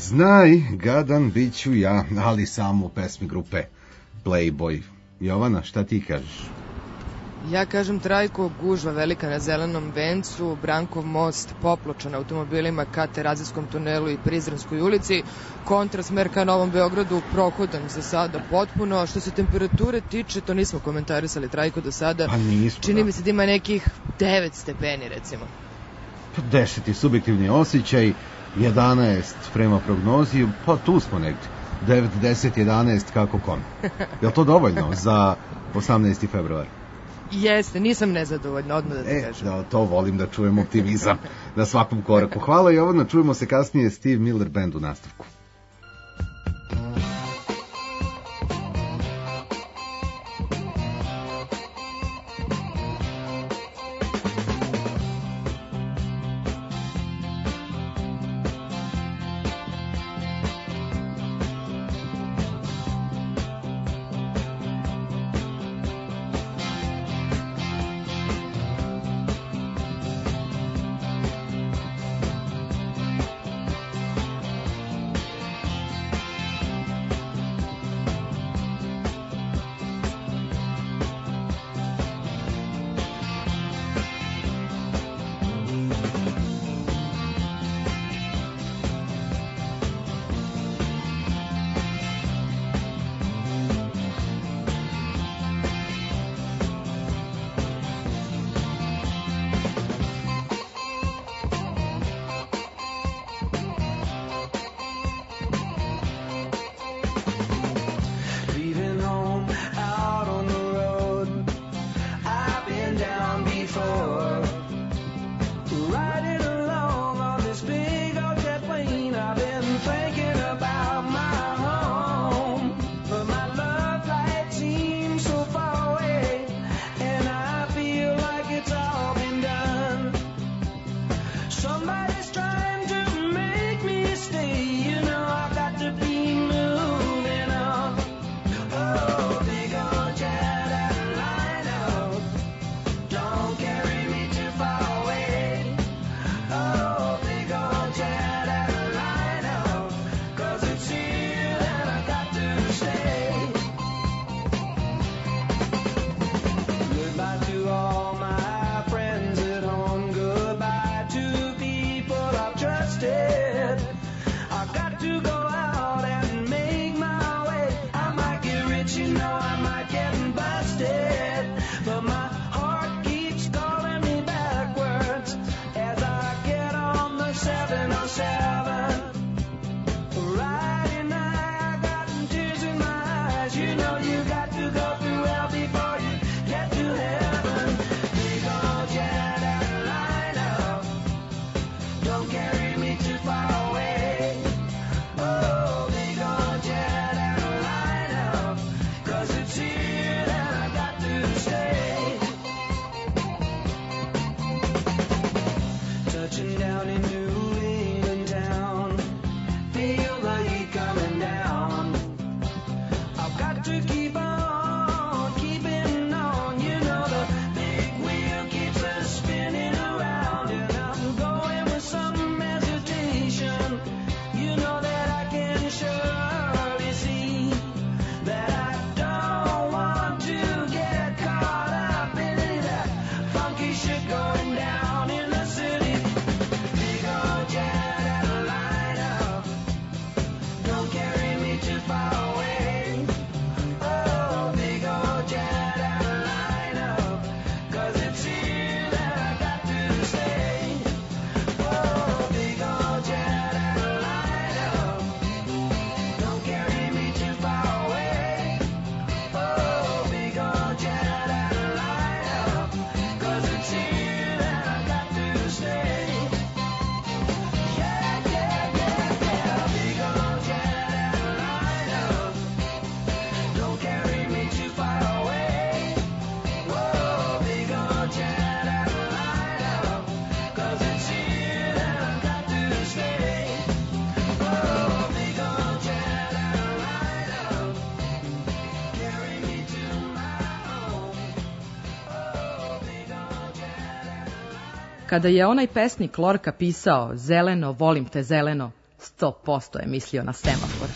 Znaj, gadan bit ću ja, ali samo u pesmi grupe Playboy. Jovana, šta ti kažeš? Ja kažem Trajko, gužva velika na Zelenom vencu, Brankov most popločan automobilima ka Terazijskom tunelu i Prizrenskoj ulici, kontrasmer ka Novom Beogradu prohodan za sada potpuno. Što se temperature tiče, to nismo komentarisali Trajko do sada. Pa nismo, Čini da. mi se da ima nekih devet stepeni recimo. deset je subjektivni osjećaj, jedanaest prema prognozi, pa tu smo negdje. devet, deset, jedanaest, kako kom. Je li to dovoljno za osamnaesti februar? Jeste, nisam nezadovoljna, odmah da ti E, kažem. da, to volim da čujem optimizam na svakom koraku. Hvala Jovana, čujemo se kasnije Steve Miller Band u nastavku. Leaving home out on the road, I've been down before. Riding along on this big old jet plane, I've been thinking about my home. But my love light seems so far away, and I feel like it's all been done. Somebody's trying to make me stay, you know I've got to be moving on. Oh, big old jet airliner, don't carry me too far away. Oh, big old jet airliner, 'cause it's here and I got to stay. Goodbye to all my friends at home, goodbye to people I've trusted. I've got to go out and make my way. I might get rich, you know, I might get busted, but my heart keeps calling me backwards as I get on the seven oh seven. Riding high, I got tears in my eyes. You know you got to go through hell before you get to heaven. Big old jet airliner, don't carry me too far away. Oh, big old jet airliner, 'cause it's here and I got to stay. Touching down in New England town, feel the heat coming down. I've got to keep on keeping on, you know the big wheel keeps us spinning around, and I'm going with some hesitation. You know that I can surely see that I don't want to get caught up in that funky shit going down in the city. Big old jet airliner, don't carry me too far away. Oh, big old jet airliner, 'cause it's here that I got to stay. Oh, big old jet airliner, don't carry me too far away. Oh, big old jet airliner, 'cause it's here that I got to stay. Yeah, yeah, yeah, yeah, big old jet airliner, don't carry me too far away. Oh, big old jet airliner, 'cause it's here that I got to stay. Oh, big old jet airliner, carry me to my home. Oh, big old jet. Kada je onaj pesnik Lorka pisao Zeleno, volim te zeleno, sto posto je mislio na semafor.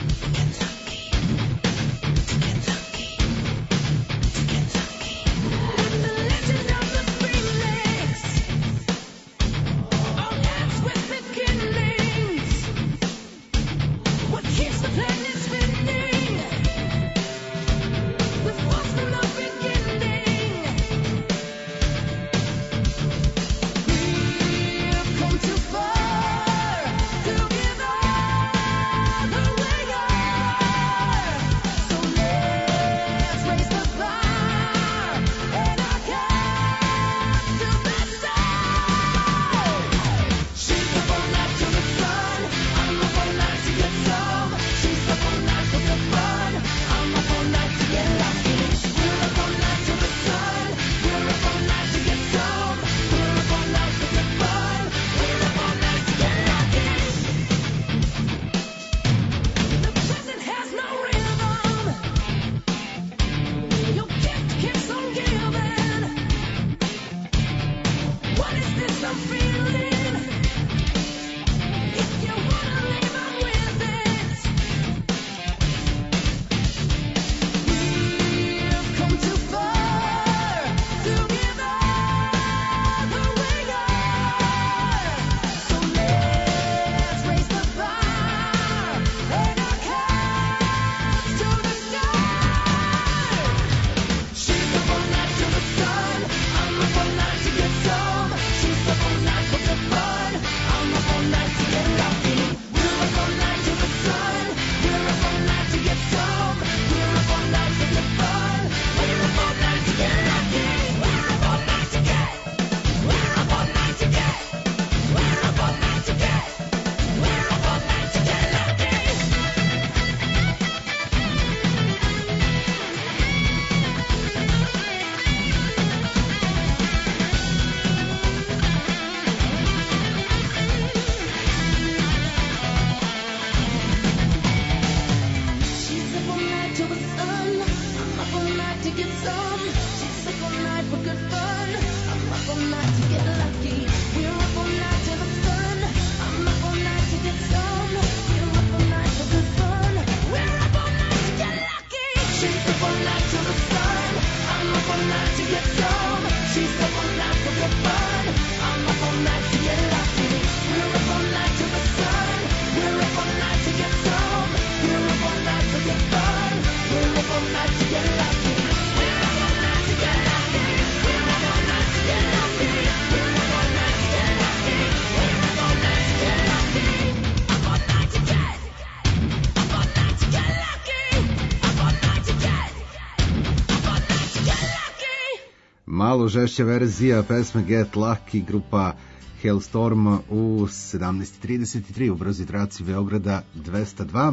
Malo žešća verzija pesme Get Lucky, grupa Hailstorm u sedamnaest trideset tri u brzoj traci Beograda dvesta dva.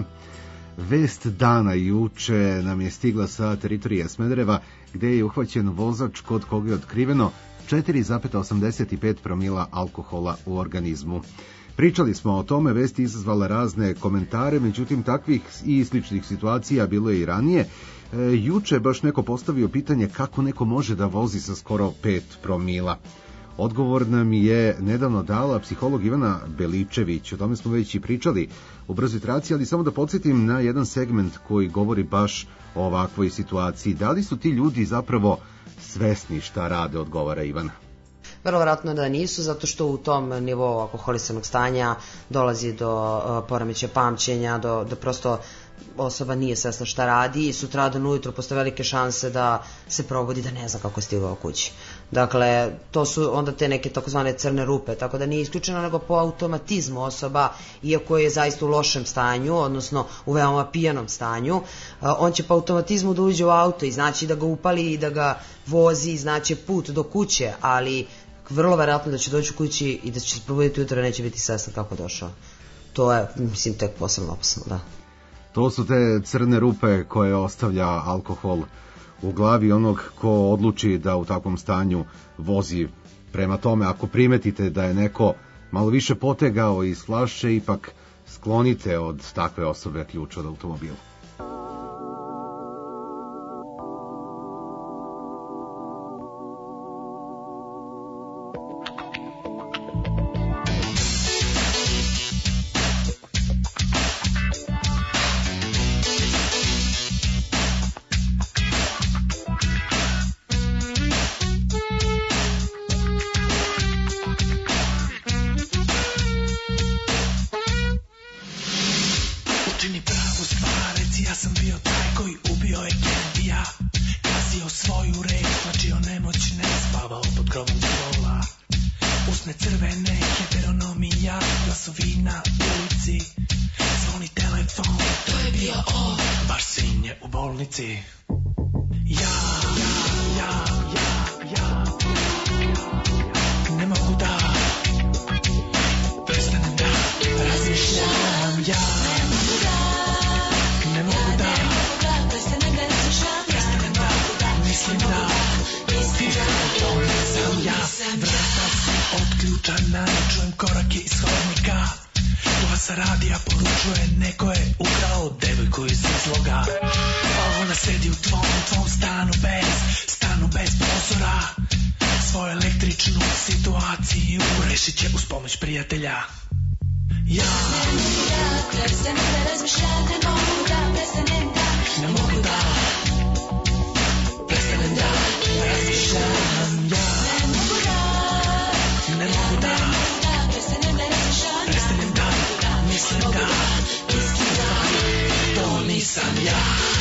Vest dana juče nam je stigla sa teritorije Smedereva, gde je uhvaćen vozač kod koga je otkriveno četiri zarez osamdeset pet promila alkohola u organizmu. Pričali smo o tome, vest je izazvala razne komentare, međutim takvih i sličnih situacija bilo je i ranije. E, juče je baš neko postavio pitanje kako neko može da vozi sa skoro pet promila. Odgovor nam je nedavno dala psiholog Ivana Beličević, o tome smo već i pričali u brzoj traci, ali samo da podsjetim na jedan segment koji govori baš o ovakvoj situaciji. Da li su ti ljudi zapravo svesni šta rade, odgovara Ivana? Vrlo vjerojatno da nisu, zato što u tom nivou alkoholisanog stanja dolazi do uh, poremećaja pamćenja, do, do prosto osoba nije svesna šta radi i sutradan ujutro postoje velike šanse da se probudi da ne zna kako je stigao kući. Dakle, to su onda te neke takozvane crne rupe, tako da nije isključeno nego po automatizmu osoba, iako je zaista u lošem stanju, odnosno u veoma pijanom stanju, on će po automatizmu da uđe u auto i znači da ga upali i da ga vozi i znači put do kuće, ali vrlo verovatno da će doći u kući i da će se probuditi ujutro, neće biti svestan kako došao. To je, mislim, tek posebno opasno, da. To su te crne rupe koje ostavlja alkohol u glavi onog ko odluči da u takvom stanju vozi. Prema tome, ako primetite da je neko malo više potegao iz flaše, ipak sklonite od takve osobe ključ od automobila. mene heteronomija, glasovi na ulici, zvoni telefon, to je bio on, baš svinje u bolnici. Ja, ja, ja, ja, ne mogu da prestanem da razmišljam. Ja, ne mogu da prestanem da mislim da to nisam ja. Vrata su otključana, ne čujem korake iz hodnika. Glasa radija poručuje, neko je ukrao devojku iz izloga. Ona sedi u tvom, tvom stanu bez, stanu bez prozora. Svoju električnu situaciju rešit će uz pomoć prijatelja. Ja ne mogu da prestanem da razmišljam, ne mogu da prestanem da, ne mogu da prestanem da razmišljam. Ja ne mogu da, ne mogu da prestanem da razmišljam, prestanem da mislim da, mislim da to nisam ja.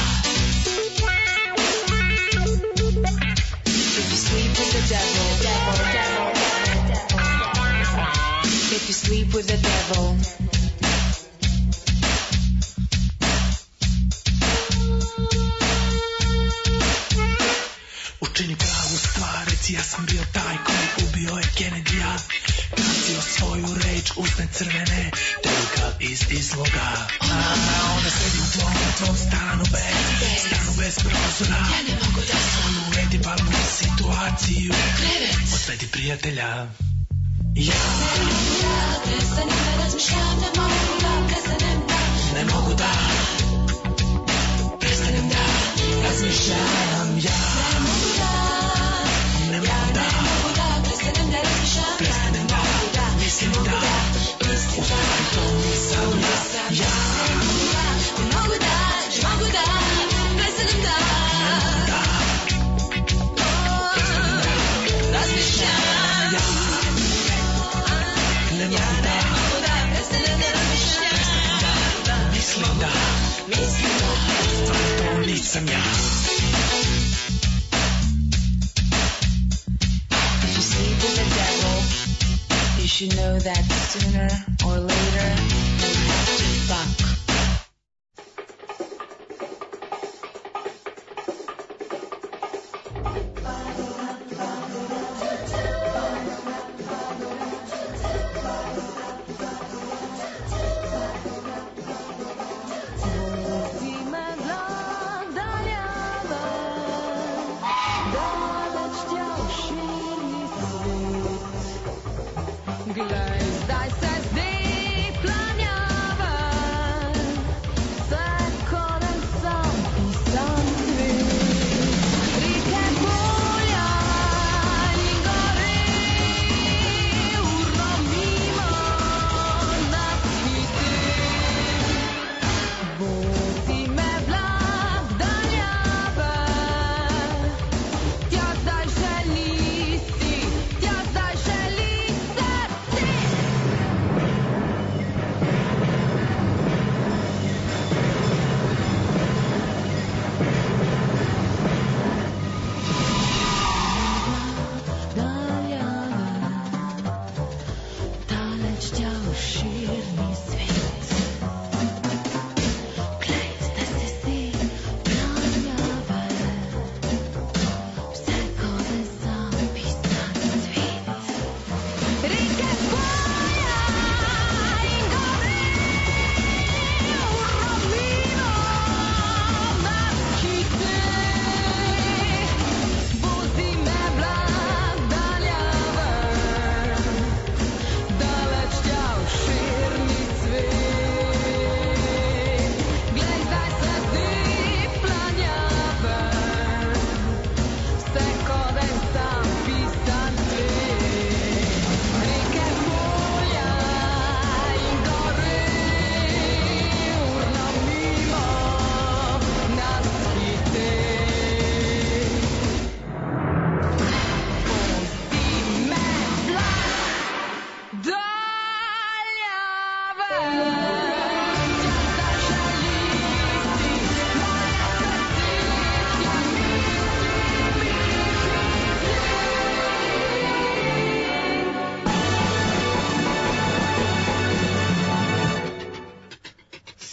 If you sleep with the devil, devil, devil, devil, devil. If you sleep with the devil. Učini pravu stvar, reci ja sam bio taj koji ubio je Kennedy-a. Gazio svoju reč, usne crvene, devojka iz izloga. A ona sedi u tvom, tvom stanu bez, stanu bez prozora. Ja ne mogu da svoju edibalnu situaciju odvedi prijatelja. Ja ne mogu da prestanem da razmišljam, ne mogu da prestanem da, ne mogu da prestanem da razmišljam. Ja ne mogu da, ne mogu da, ne mogu da prestanem da razmišljam, prestanem da, mislim da, u stvari to nisam ja. Ja ne mogu da, ne mogu da, ne mogu da prestanem da, ne mogu da prestanem da razmišljam. Ja ne mogu da, ne mogu da prestanem da razmišljam, prestanem da, mislim da, mislim da, u stvari to nisam ja. If you sleep with the devil, you should know that sooner or later you'll have to fuck. Glezdaj se zdi planjava, sve konem sam pisan svi. Rike polja i gori, urno mimo nas sviti. Vozi me vlak daljava, tja zdaj želi si, tja zdaj želi srce. Daleć ćao širni svijet. Glejte se zdi planjave, vse kode sam pisan svijet. Rike polja in gori, urno mimo nas hiti. Vozi me vlak daljava, daleć ćao širni svijet. Glezdaj se zdi planjava, vse kodem sam pisan svijet. Rike polja in gori, urno mimo nas hiti. Vozi me vlak daljava, tja zdaj želi si, moje srce tja misli.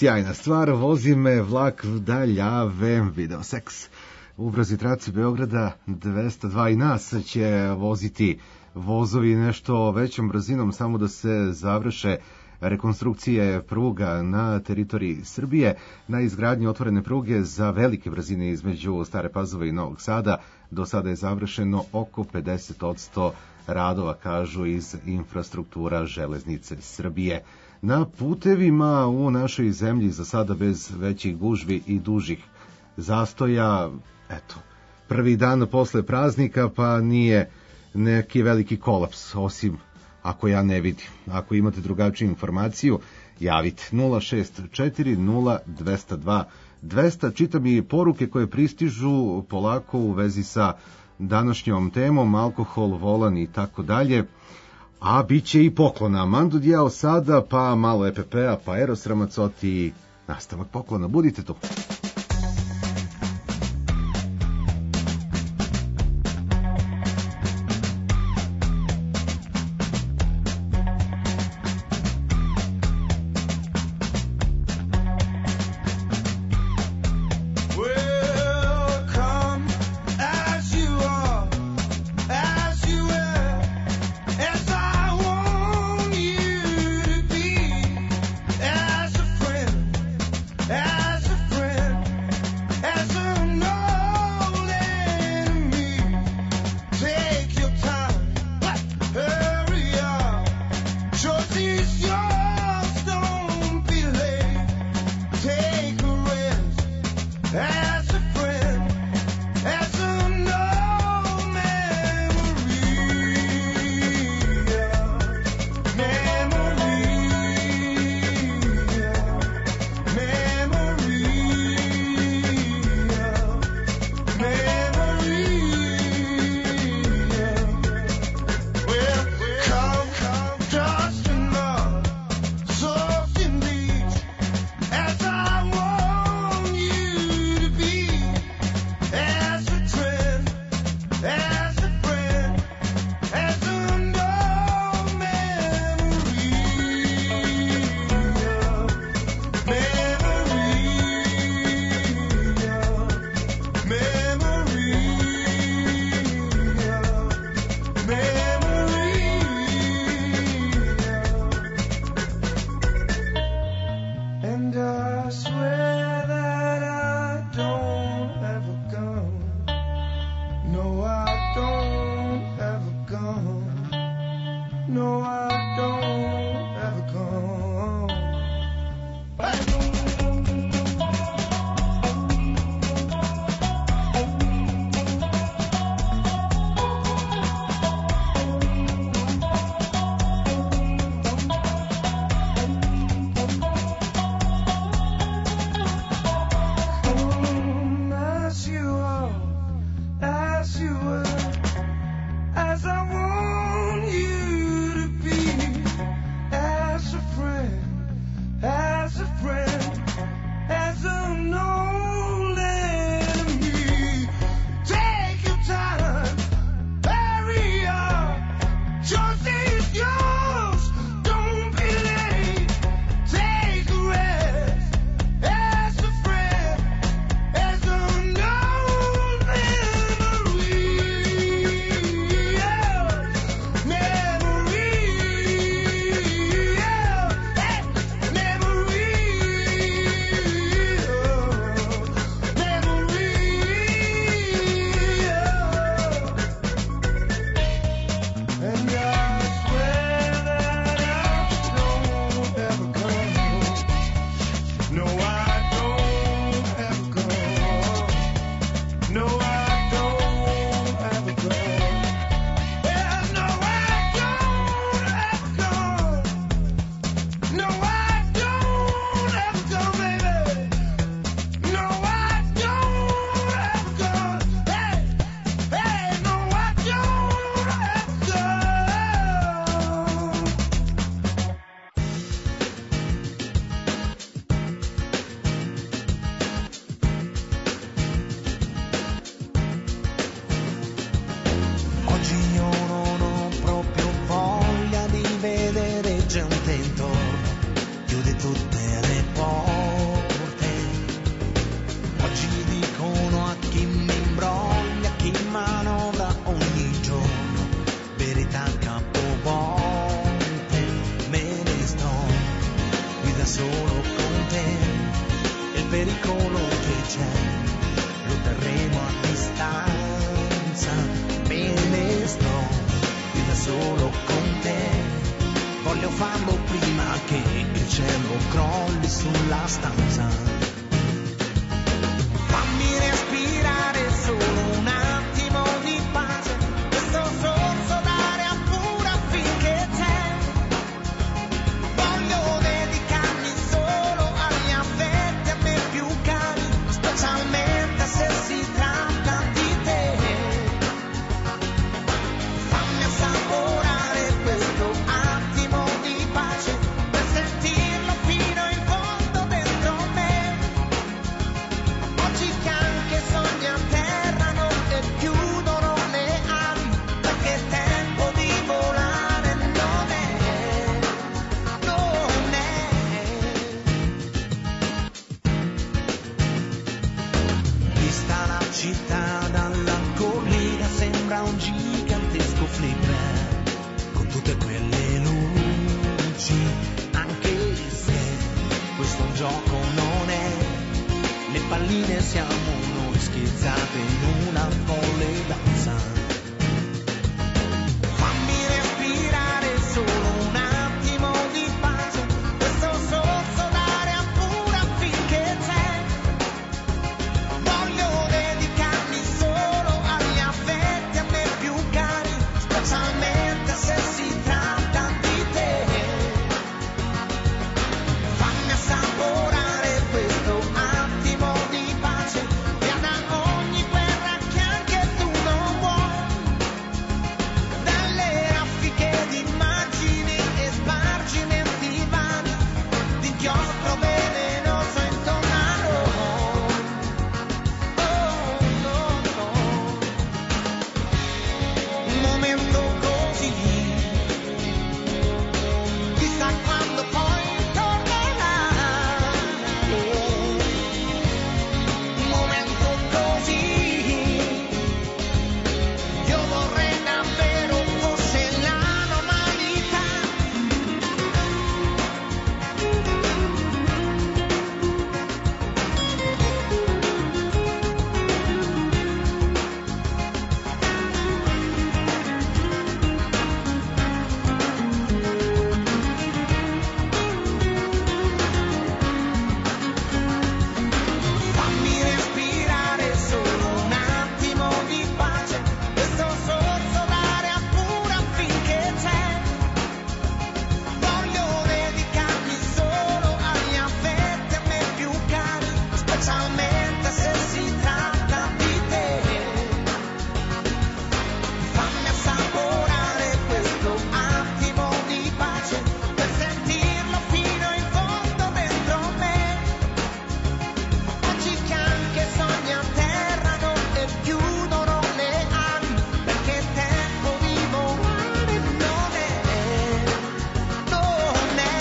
Sjajna stvar, vozi me vlak daljave, video seks. U brzi traci Beograda dvesta dva i nas će voziti vozovi nešto većom brzinom, samo da se završe rekonstrukcije pruga na teritoriji Srbije. Na izgradnji otvorene pruge za velike brzine između Stare Pazove i Novog Sada do sada je završeno oko pedeset posto radova, kažu iz infrastruktura železnice Srbije. Na putevima u našoj zemlji za sada bez većih gužvi i dužih zastoja, eto, prvi dan posle praznika, pa nije neki veliki kolaps, osim ako ja ne vidim. Ako imate drugačiju informaciju, javite nula šest četiri nula dvesta dva dvesta. Čitam i poruke koje pristižu polako u vezi sa današnjom temom, alkohol, volan i tako dalje. A bit će i poklona. Mandu Dijao sada, pa malo E P P-a, pa Eros Ramazzotti i nastavak poklona. Budite tu. As I want you to be as a friend. pericolo che c'è, lo terremo a distanza. Me ne sto qui da solo con te, voglio farlo prima che il cielo crolli sulla stanza. Fammi respirare solo un attimo di pace, questo sorso d'aria pura finché c'è. Voglio dedicarmi solo agli affetti a me più cari, specialmente se si tratta di te. Fammi assaporare questo attimo di pace per sentirlo fino in fondo dentro me. Oggi che anche sogni atterrano e chiudono le ali, perché è tempo di volare non è, non è. Vista la città dalla collina sembra un gigantesco flipper con tutte quelle luci, anche se questo un gioco non è. Le palline siamo noi schizzate in una folle danza. Fammi respirare solo un attimo di pace, questo sorso d'aria pura finché c'è. Voglio dedicarmi solo agli affetti a me più cari, specialmente se si tratta di te. Fammi assaporare questo attimo di pace, via da ogni guerra che anche tu non vuoi, dalle raffiche di immagini e spargimenti vani, di inchiostro velenoso intorno a noi. Oh no no, un momento così, chissà quando poi tornerà. Un momento così, io vorrei davvero fosse l'anomalia. Fammi respirare solo un attimo di pace, questo sorso d'aria pura finché c'è. Voglio dedicarmi solo agli affetti a me più cari, specialmente se si tratta di te. Fammi assaporare questo attimo di pace per sentirlo fino in fondo dentro me. Oggi che anche sogni atterrano e chiudono le ali, perché è tempo di volare non è, non è,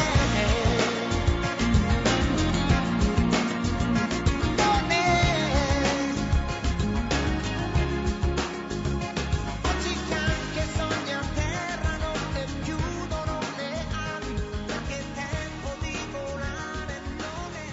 non è. Oggi che anche sogni atterrano e chiudono le ali, perché è tempo di volare non è.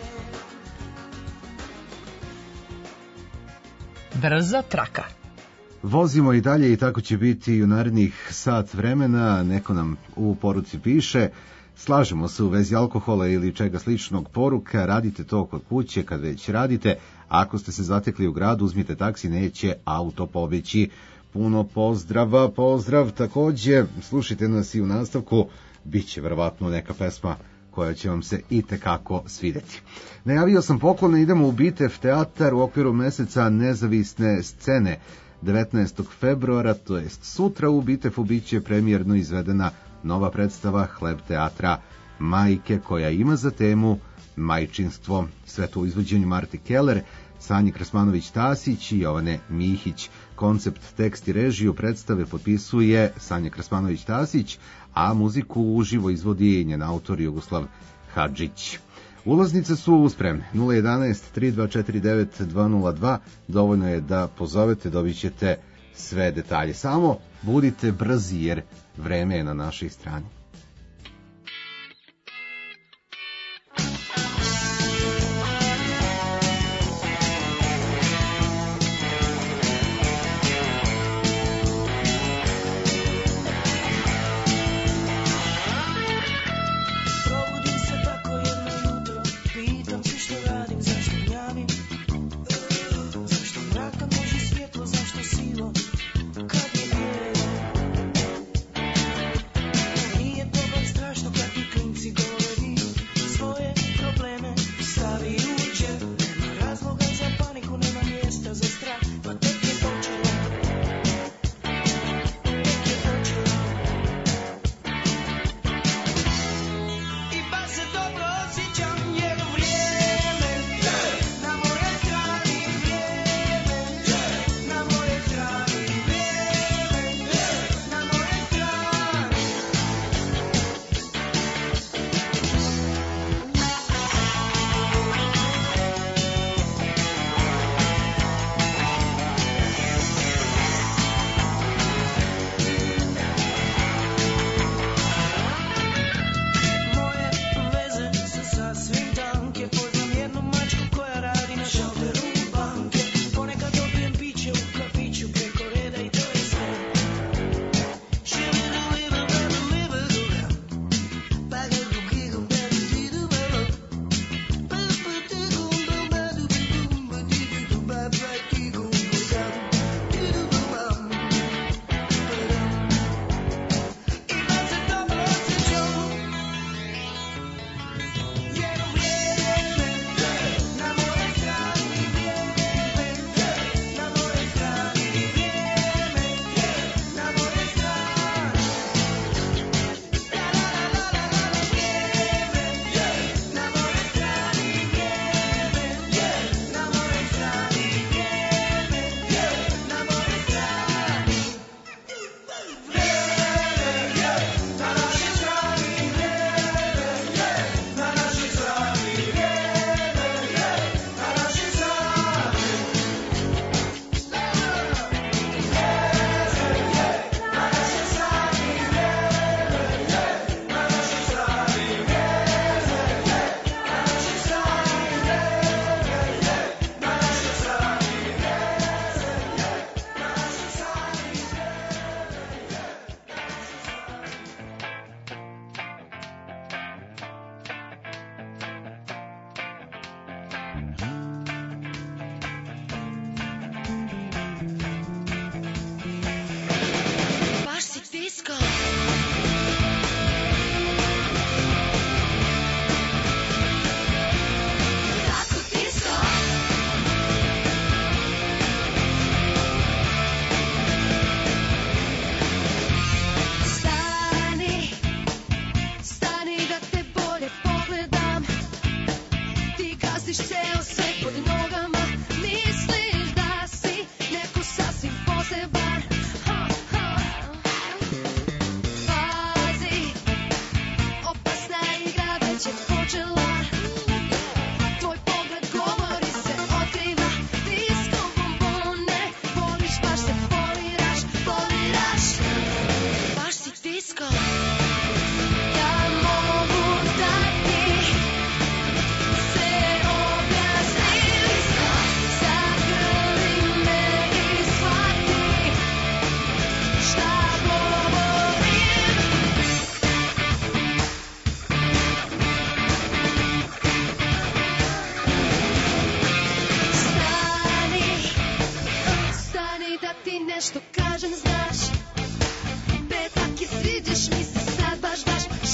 Brza traka. Vozimo i dalje i tako će biti i u narednih sat vremena. Neko nam u poruci piše: slažemo se u vezi alkohola ili čega sličnog. Poruka: radite to kod kuće kad već radite. Ako ste se zatekli u gradu, uzmite taksi, neće auto pobeći. Puno pozdrava, pozdrav takođe. Slušajte nas i u nastavku. Biće verovatno neka pesma koja će vam se i tekako svideti. Najavio sam poklone, idemo u Bitev teatar u okviru meseca nezavisne scene. devetnaestog februara, to jest sutra, u Bitefu biće premijerno izvedena nova predstava Hleb teatra Majke, koja ima za temu majčinstvo. Sve to u izvođenju Marti Keller, Sanje Krasmanović-Tasić i Jovane Mihić. Koncept, tekst i režiju predstave potpisuje Sanja Krasmanović-Tasić, a muziku uživo izvodi njen autor Jugoslav Hadžić. Ulaznice su spremne. nula jedanaest tri dva četiri devet dva nula dva. Dovoljno je da pozovete, dobit ćete sve detalje. Samo budite brzi jer vreme je na našoj strani.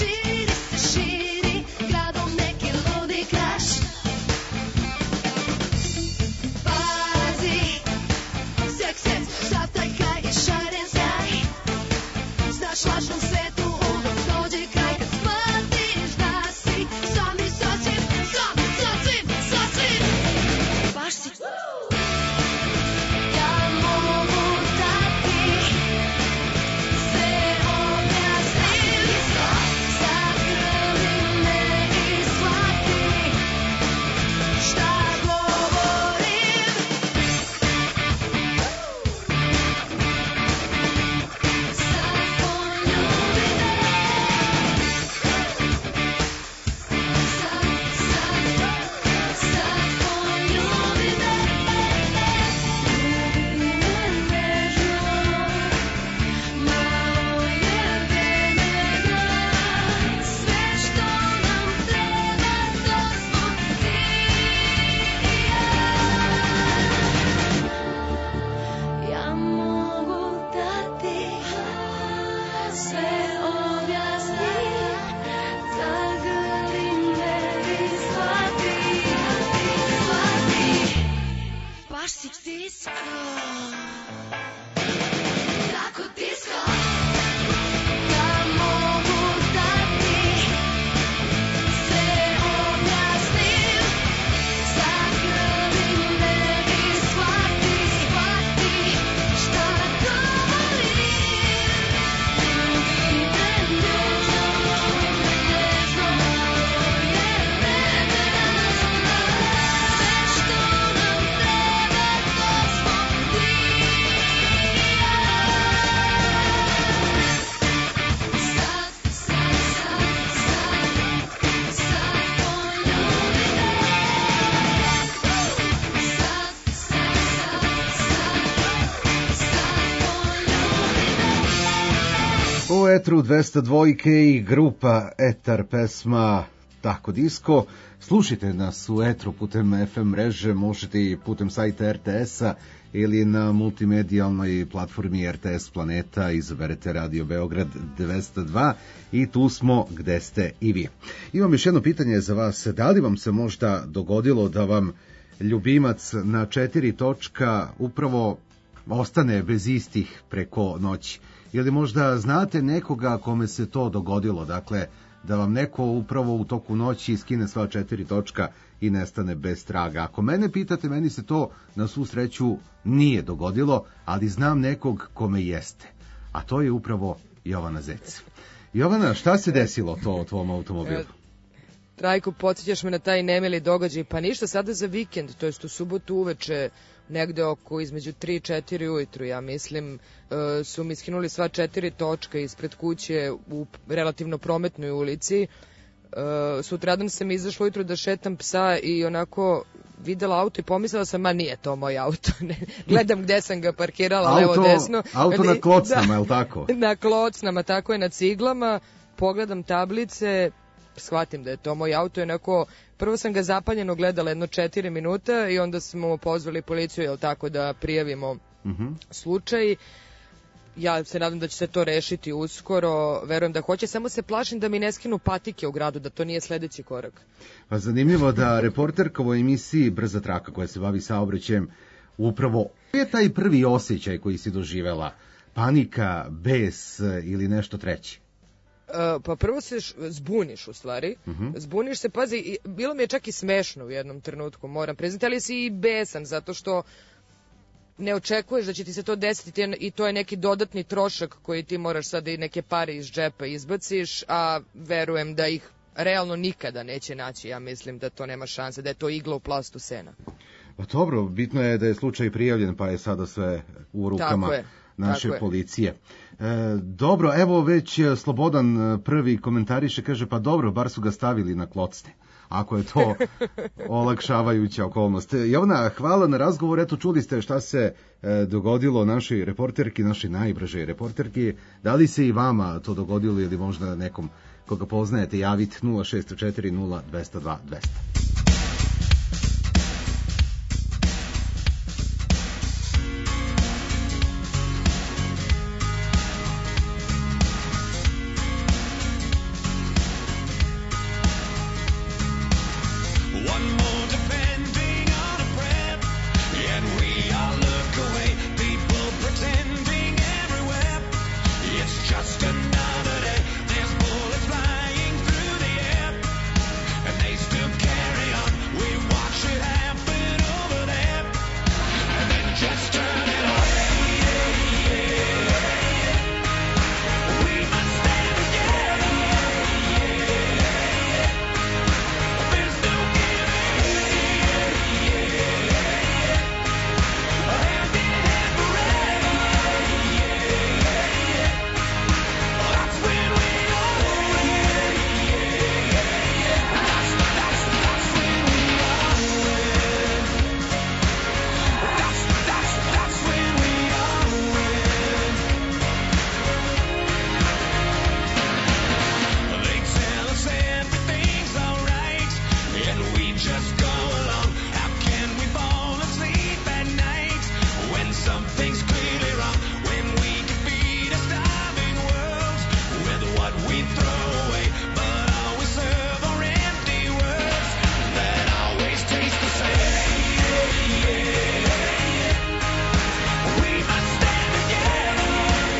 širi se, širi gradom neki ludi kraš. Pazi, sek, sek, sav taj kraj je šaren sjaj. Znaš lažnom svetu uvek dođe kraj kad shvatiš da si sam i sasvim, sam, sasvim, sasvim. Baš si. Ja mogu da ti sve objasnim, zagrli me i shvati šta govorim. Sad poljubi me, sad, sad, sad poljubi me. Ljubi me nežno, malo je vreme da sve što nam treba to smo ti i ja. Ja mogu da ti sve objasnim, zagrli me i shvati, shvati, baš si disco, tako disco. Ja mogu da ti sve objasnim, zagrli me i shvati, shvati šta govorim. Ljubi me nežno, nežno, malo je vreme da sve što nam treba to smo ti i ja. Sad, sad, sad, sad, sad poljubi me. Sad, sad, sad, sad, sad poljubi me. U etru dvesta dva i grupa Etar, pesma Tako disko. Slušajte nas u etru putem F M mreže, možete i putem sajta R T S-a ili na multimedijalnoj platformi R T S Planeta, izaberete Radio Beograd dvesta dva i tu smo gde ste i vi. Imam još jedno pitanje za vas, da li vam se možda dogodilo da vam ljubimac na četiri točka upravo ostane bez istih preko noći? Ili možda znate nekoga kome se to dogodilo, dakle, da vam neko upravo u toku noći skine sva četiri točka i nestane bez traga. Ako mene pitate, meni se to na svu sreću nije dogodilo, ali znam nekog kome jeste. A to je upravo Jovana Zec. Jovana, šta se desilo to u tvom automobilu? Trajko, podsjećaš me na taj nemili događaj, pa ništa, sada za vikend, to jest u subotu uveče, negde oko između tri i četiri ujutru, ja mislim, e, su mi skinuli sva četiri točka ispred kuće u relativno prometnoj ulici. E, sutradan sam izašla ujutru da šetam psa i onako videla auto i pomislila sam, ma nije to moj auto. Gledam gde sam ga parkirala, auto, levo desno. Auto na klocnama, da, je li tako? Na klocnama, tako je, na ciglama. Pogledam tablice, shvatim da je to moj auto, onako, prvo sam ga zapaljeno gledala jedno četiri minuta i onda smo pozvali policiju, jel tako, da prijavimo Mhm. slučaj. Ja se nadam da će se to rešiti uskoro, verujem da hoće, samo se plašim da mi ne skinu patike u gradu, da to nije sledeći korak. Pa zanimljivo da reporterka u emisiji Brza traka koja se bavi saobraćajem upravo je taj prvi osjećaj koji si doživela, panika, bes ili nešto treće? Uh, pa prvo se š- zbuniš u stvari, Mhm. zbuniš se, pazi, i- bilo mi je čak i smešno u jednom trenutku, moram priznati, ali si i besan, zato što ne očekuješ da će ti se to desiti i to je neki dodatni trošak koji ti moraš sada i neke pare iz džepa izbaciš, a verujem da ih realno nikada neće naći, ja mislim da to nema šanse, da je to igla u plastu sena. Pa dobro, bitno je da je slučaj prijavljen, pa je sada sve u rukama Tako je, naše tako je. policije. E, dobro, evo već e, Slobodan e, prvi komentariše, kaže, pa dobro, bar su ga stavili na klocne, ako je to olakšavajuća okolnost. Jovana, hvala na razgovor, eto čuli ste šta se e, dogodilo našoj reporterki, našoj najbržoj reporterki, da li se i vama to dogodilo ili možda nekom koga poznajete, javite nula šest četiri nula dva zero dva dva zero zero. one more depending on a breath. Yet we all look away, people pretending everywhere. It's just another day. There's bullets flying through the air, and they still carry on. We watch it happen over there, and then just turn it on. We must stand together. There's no giving. Hand in hand forever. That's when we all win. That's, that's, that's when we all win. That's, that's, that's when we all win. They tell us everything's alright, and we just go along. How can we fall asleep at night when something's clearly wrong? When we can feed a starving world with what we throw away, but always serve our empty words that always taste the same. We must stand together.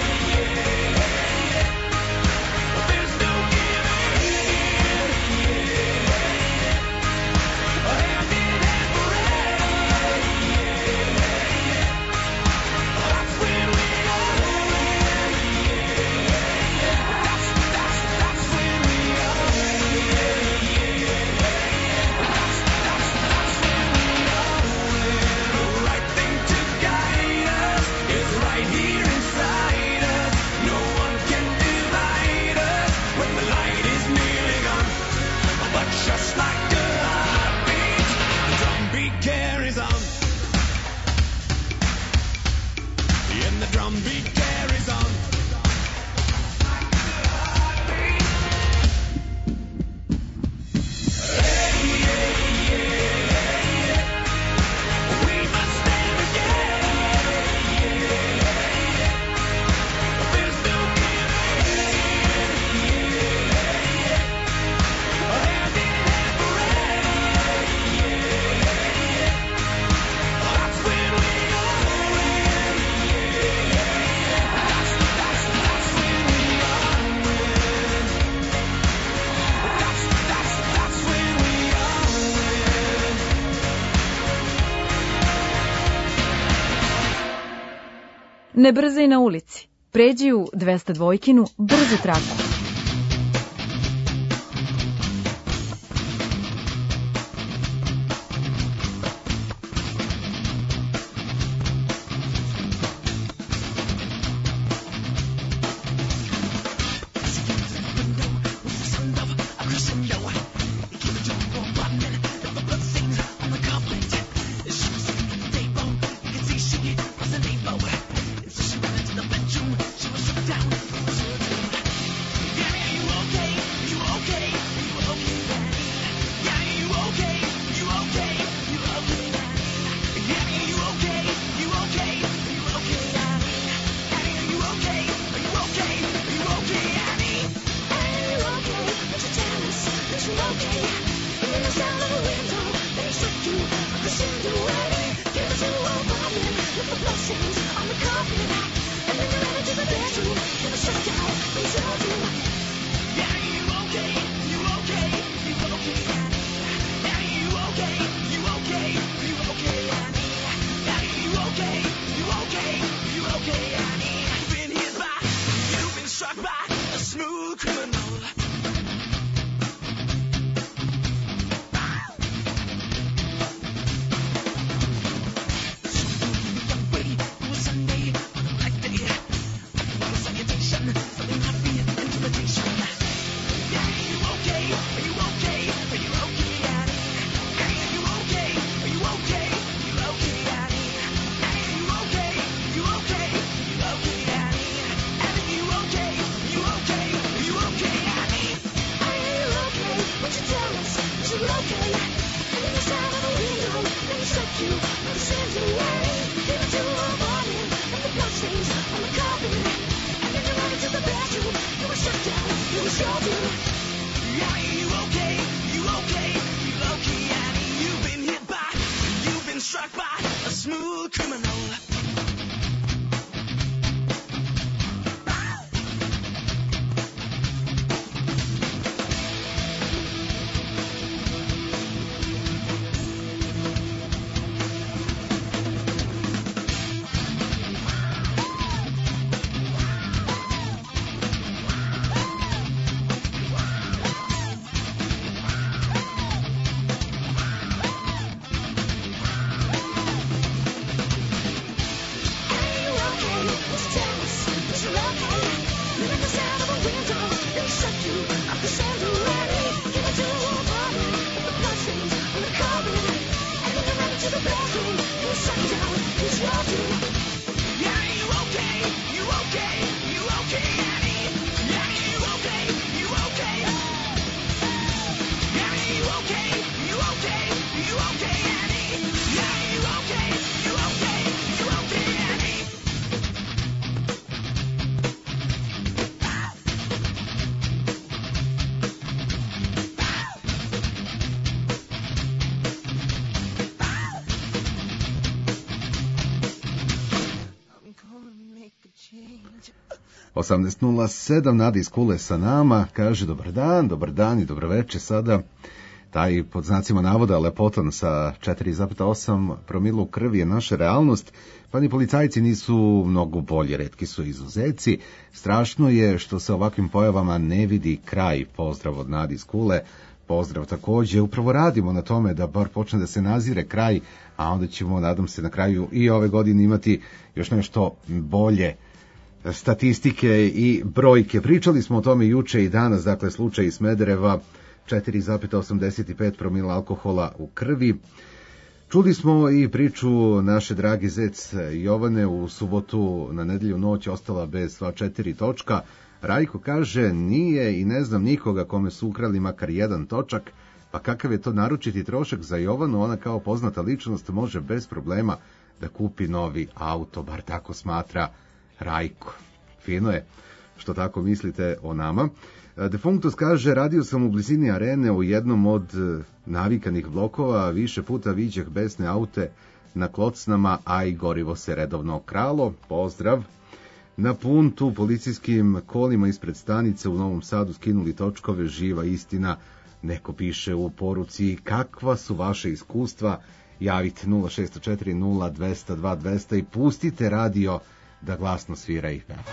There's no giving. Hand in hand forever. That's when we all win. That's, that's, that's when we all win. That's, that's, that's when we all win. The right thing to guide us is right here inside us. No one can divide us when the light is nearly gone. But just like a heartbeat, the drumbeat carries on. And the drumbeat carries on. We must stand together. There's no giving. Hand in hand forever. That's when we all win. That's, that's, that's when we all win. That's, that's, that's when we all win. Ne brzaj na ulici. Pređi u dvesta dvojkinu brzu traku. Yeah, you okay? You okay? You okay, Annie? osamnaest nula sedam, Nada iz Kule sa nama, kaže dobar dan, dobar dan i dobro veče sada. Taj pod znacima navoda lepotan sa četiri zarez osam promila u krvi je naša realnost, pa ni policajci nisu mnogo bolji, retki su izuzeci. Strašno je što se ovakvim pojavama ne vidi kraj. Pozdrav od Nadi iz Kule, pozdrav takođe. Upravo radimo na tome da bar počne da se nazire kraj, a onda ćemo, nadam se, na kraju i ove godine imati još nešto bolje statistike i brojke. Pričali smo o tome juče i danas, dakle slučaj iz Smedereva, četiri zarez osamdeset pet promila alkohola u krvi. Čuli smo i priču naše dragi zec Jovane, u subotu na nedelju noć ostala bez sva četiri točka. Rajko kaže, nije i ne znam nikoga kome su ukrali makar jedan točak, pa kakav je to naručiti trošak za Jovanu, ona kao poznata ličnost može bez problema da kupi novi auto, bar tako smatra Rajko. Fino je što tako mislite o nama. Defunctus kaže, radio sam u blizini arene u jednom od navikanih blokova, više puta viđeh besne aute na klocnama, a i gorivo se redovno kralo. Pozdrav. Na puntu policijskim kolima ispred stanice u Novom Sadu skinuli točkove, živa istina. Neko piše u poruci, kakva su vaše iskustva? Javite nula šest četiri nula dvesta dva dvesta i pustite radio da glasno svira i peva.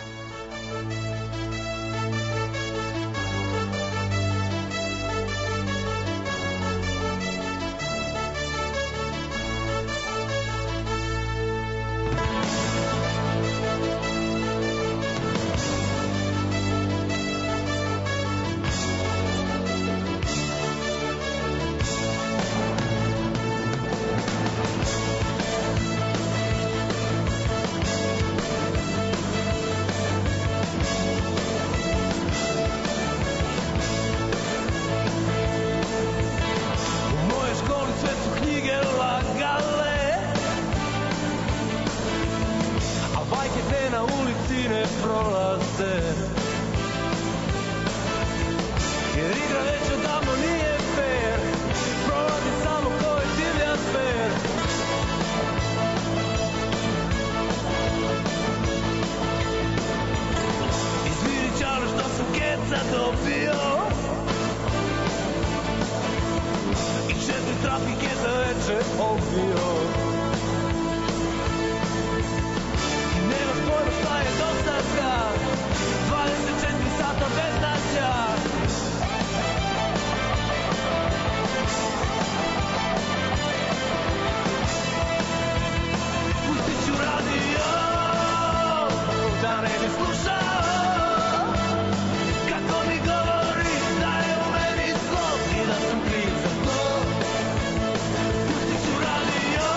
Radio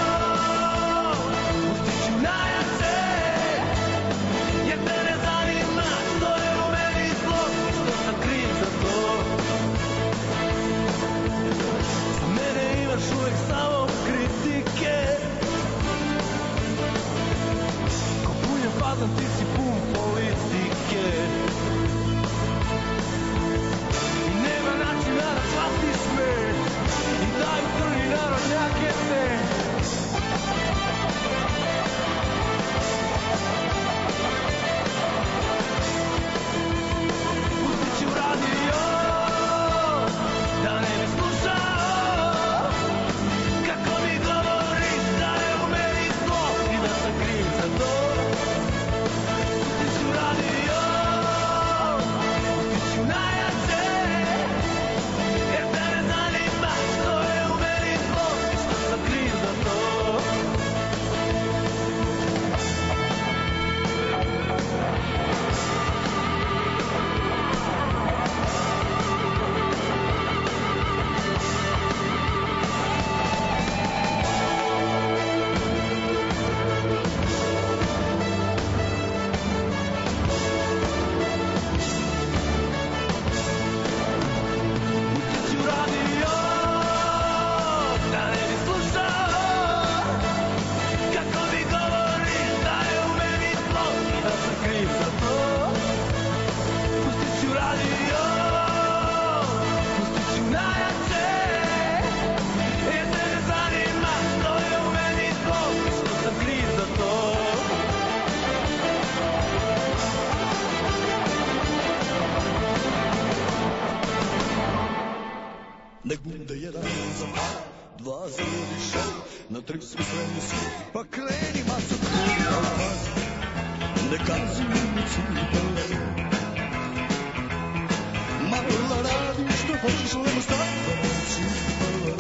nek bude jedan za par, dva za ljudi show, na tri smo spremni svi, pa kreni masu kuda, ne kazi mi cipele. Malo radi što hoćeš, nema stavljamo cipele.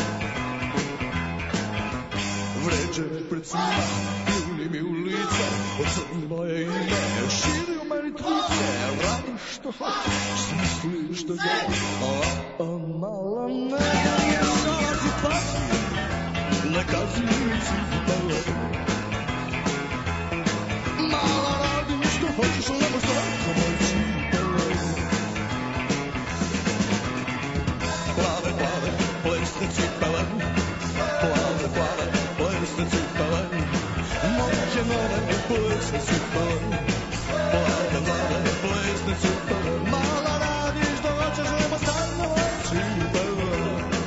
Vređe pred svima, pljuni mi u lice, ocrni moje ime, širi u meni tvice, radi što hoćeš, smisli što god, a, a mala ne, nije šalazi pasi, ne kazi mi cipele. Mala radi što hoćeš, nema stavljamo cipele. Plave, plave, plesne cipele, plave, plave, plesne cipele, moje nove plesne cipele, plave, plave, plesne cipele, mala radiš da hoćeš, nema stanova cipele.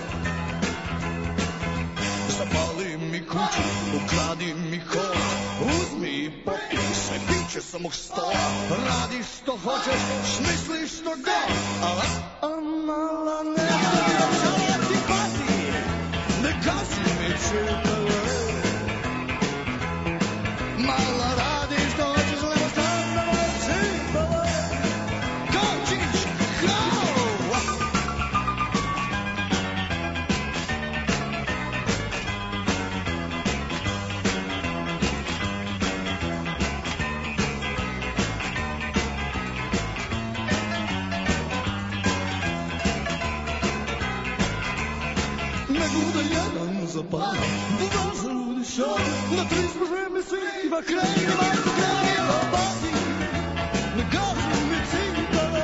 Zapali mi kuću, ukradi mi kola, uzmi i popij sve piće sa mog stola, radi što hoćeš, smisli što god, a, a mala ne radi, žele ti pati, ne gazi mi cipele. Mala radi što hoćeš, levo stanova cipele. Go, Čić, go! Ne bude jedan za par, dva za ljudi show, na tri smo žemi svi, pa kreni masu kreni, pa pazi, ne gazi mi cipele.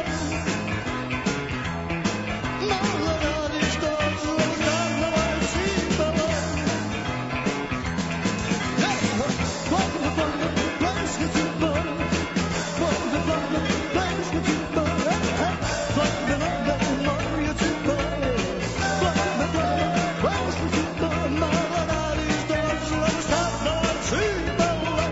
Mala radi što ću, levo stanova cipele. Plave, plave, plesne cipele, plave, plave, plesne cipele, plave, plave, moje cipele, plave, plave, plesne cipele, mala radi što ću, levo stanova cipele.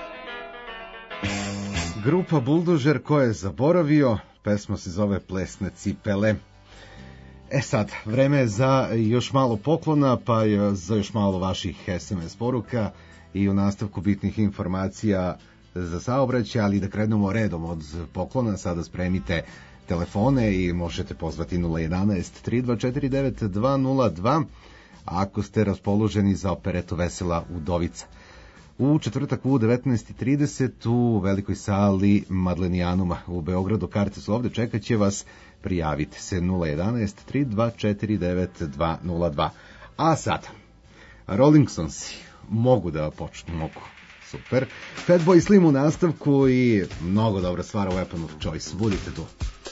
Grupa Buldožer, ko je zaboravio, pesma se zove Plesne cipele. E sad, vreme je za još malo poklona, pa je za još malo vaših es em es poruka i u nastavku bitnih informacija za saobraćaj, ali da krenemo redom od poklona, sada spremite telefone i možete pozvati nula jedanaest tri dva četiri devet dva nula dva ako ste raspoloženi za operetu Vesela Udovica. U četvrtak u devetnaest i trideset u velikoj sali Madlenijanuma u Beogradu, karte su ovde, čekat će vas, prijavite se nula jedanaest tri dva četiri devet dva nula dva. A sad, Rolling Stonesi, mogu da počnu, mogu, super. Fatboy Slim u nastavku i mnogo dobra stvar, Weapon of Choice, budite tu.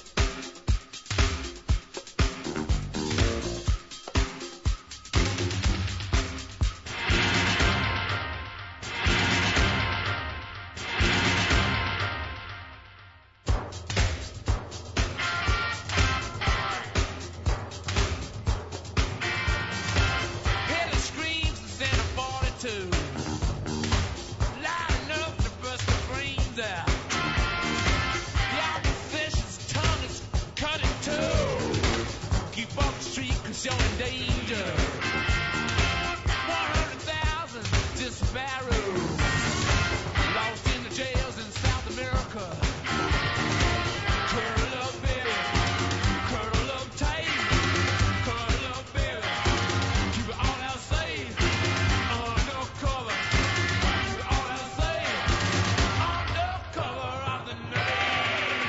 Heavy screams instead of forty-two. Loud enough to burst the brains out. The opposition's tongue is cut in two. Keep off the street 'cause you're in danger. one hundred thousand disparos. Lost in the jails in South America. Curl up, baby. Curl up tight. Curl up, baby. Keep it all out safe. Undercover. Keep it all out safe. Undercover of the night.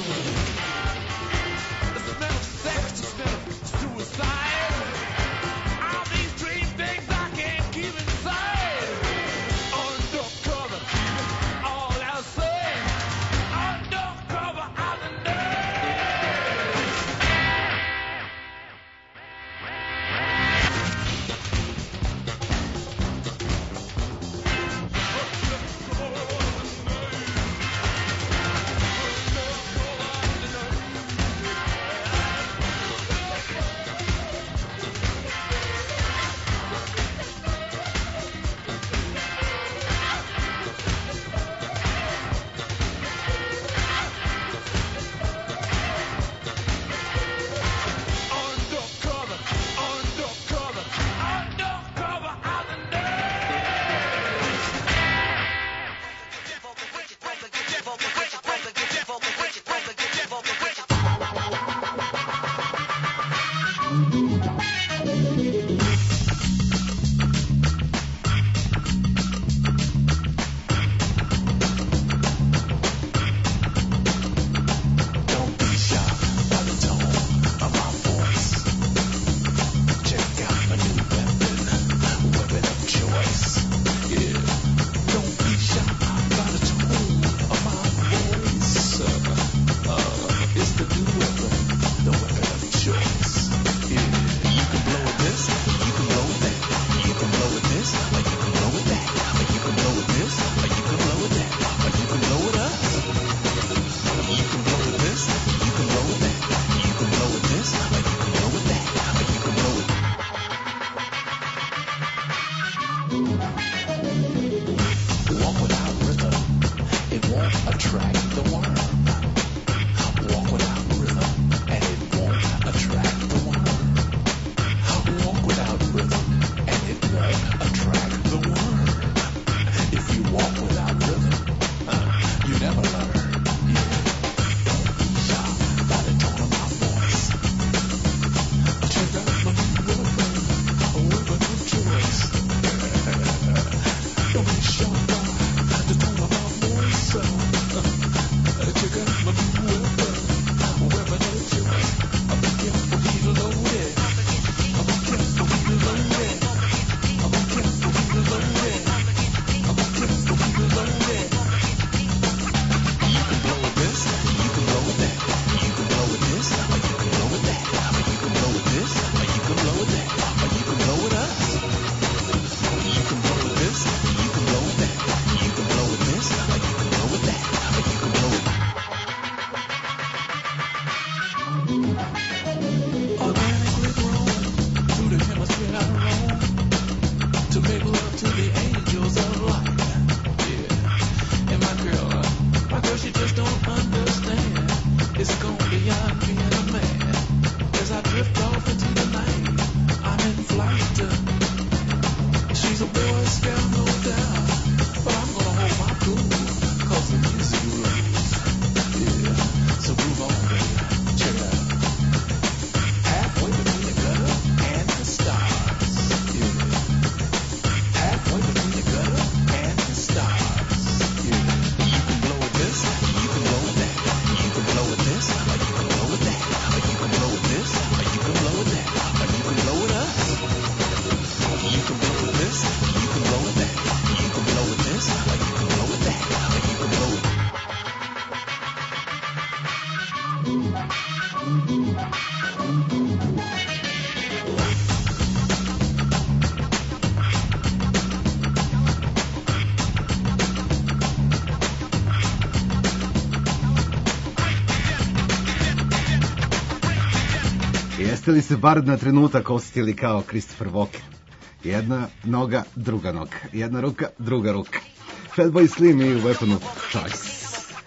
Jeste li se bar na trenutak osjetili kao Christopher Walken? Jedna noga, druga noga. Jedna ruka, druga ruka. Fatboy Slim i Weapon of Choice.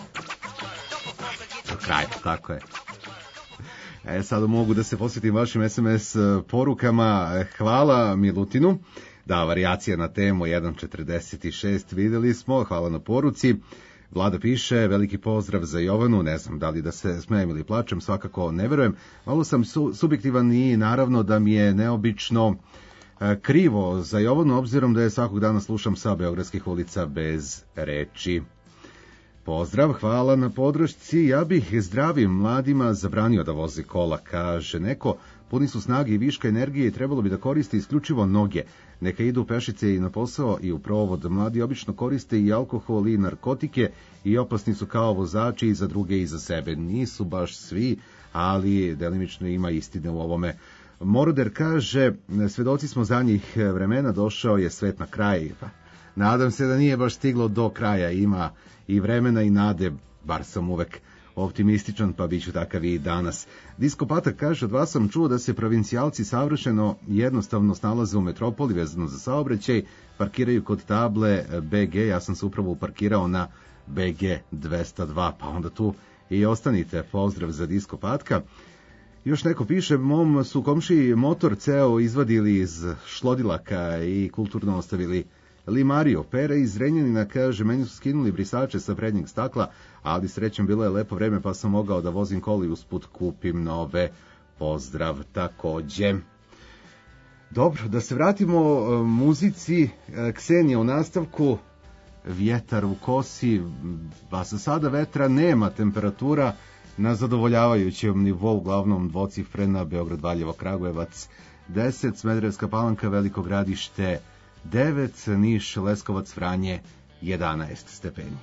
Do kraja, tako je. E, sada mogu da se posjetim vašim es em es porukama. Hvala Milutinu. Da, varijacija na temu jedan četrdeset šest videli smo. Hvala na poruci. Vlada piše, veliki pozdrav za Jovanu, ne znam da li da se smejem ili plačem, svakako ne verujem. Malo sam su, subjektivan i naravno da mi je neobično e, krivo za Jovanu, obzirom da je svakog dana slušam sa beogradskih ulica bez reči. Pozdrav, hvala na podršci. Ja bih zdravim mladima zabranio da voze kola, kaže neko. Puni su snage i viška energije i trebalo bi da koriste isključivo noge. Neka idu pešice i na posao i u provod. Mladi obično koriste i alkohol i narkotike i opasni su kao vozači i za druge i za sebe. Nisu baš svi, ali delimično ima istine u ovome. Moroder kaže, svedoci smo zadnjih vremena, došao je svet na kraj. Pa, nadam se da nije baš stiglo do kraja, ima i vremena i nade, bar sam uvek optimističan, pa bit ću takav i danas. Disko Patak kaže, od vas sam čuo da se provincijalci savršeno jednostavno snalaze u metropoli vezano za saobraćaj, parkiraju kod table B G, ja sam se upravo uparkirao na B G dvesta dva, pa onda tu i ostanite. Pozdrav za Disko Patka. Još neko piše, mom su komšiji motor ceo izvadili iz šlodilaka i kulturno ostavili limariju. Pere iz Renjanina kaže, meni su skinuli brisače sa prednjeg stakla, ali srećem bilo je lepo vreme pa sam mogao da vozim koli usput kupim nove. Pozdrav takođe. Dobro, da se vratimo muzici. Ksenija u nastavku, vjetar u kosi, pa sa sada vetra nema, temperatura na zadovoljavajućem nivou, uglavnom dvocifrena, Beograd, Valjevo, Kragujevac deset, Smederevska Palanka, Veliko Gradište devet, Niš, Leskovac, Vranje jedanaest stepeni.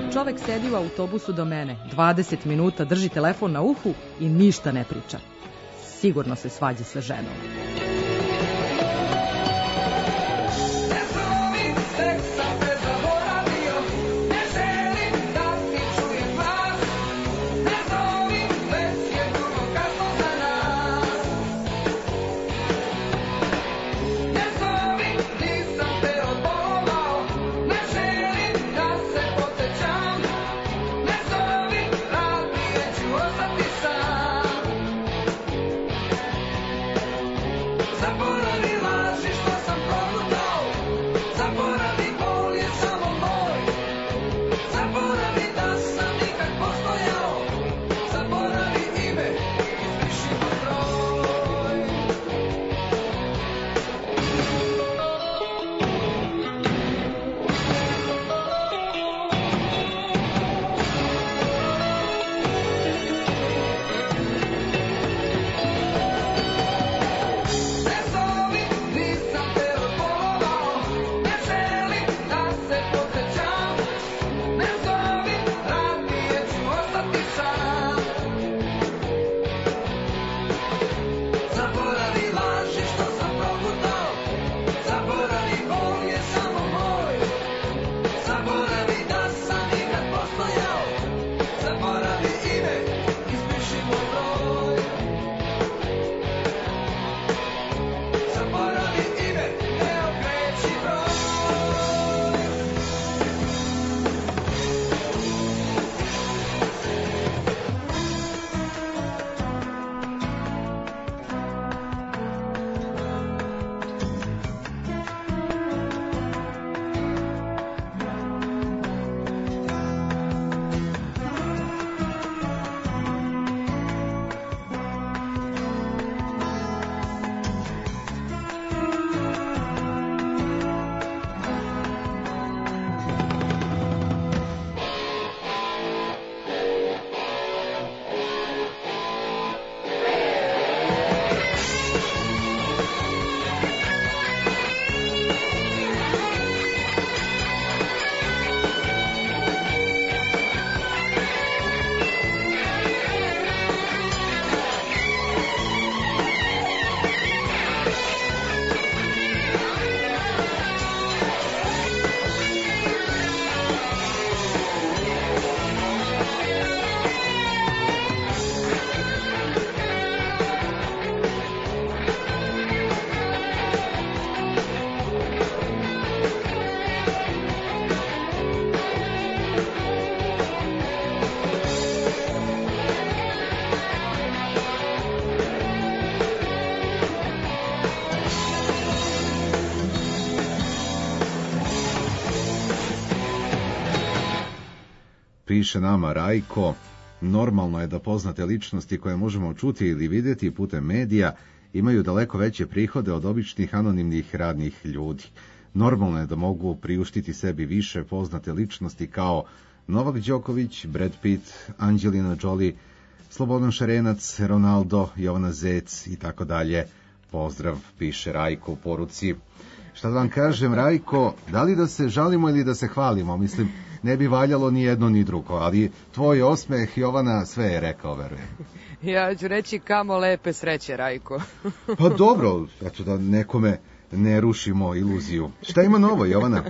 čovek sedi u autobusu do mene, dvadeset minuta drži telefon na uhu i ništa ne priča. Sigurno se svađa sa ženom. Piše nama Rajko, normalno je da poznate ličnosti koje možemo čuti ili vidjeti putem medija imaju daleko veće prihode od običnih anonimnih radnih ljudi. Normalno je da mogu priuštiti sebi više poznate ličnosti kao Novak Đoković, Brad Pitt, Angelina Jolie, Slobodan Šarenac, Ronaldo, Jovana Zec i tako dalje. Pozdrav, piše Rajko u poruci. Šta da vam kažem, Rajko, da li da se žalimo ili da se hvalimo? Mislim, ne bi valjalo ni jedno ni drugo, ali tvoj osmeh, Jovana, sve je rekao, verujem. Ja ću reći kamo lepe sreće, Rajko. Pa dobro, eto da nekome ne rušimo iluziju. Šta ima novo, Jovana?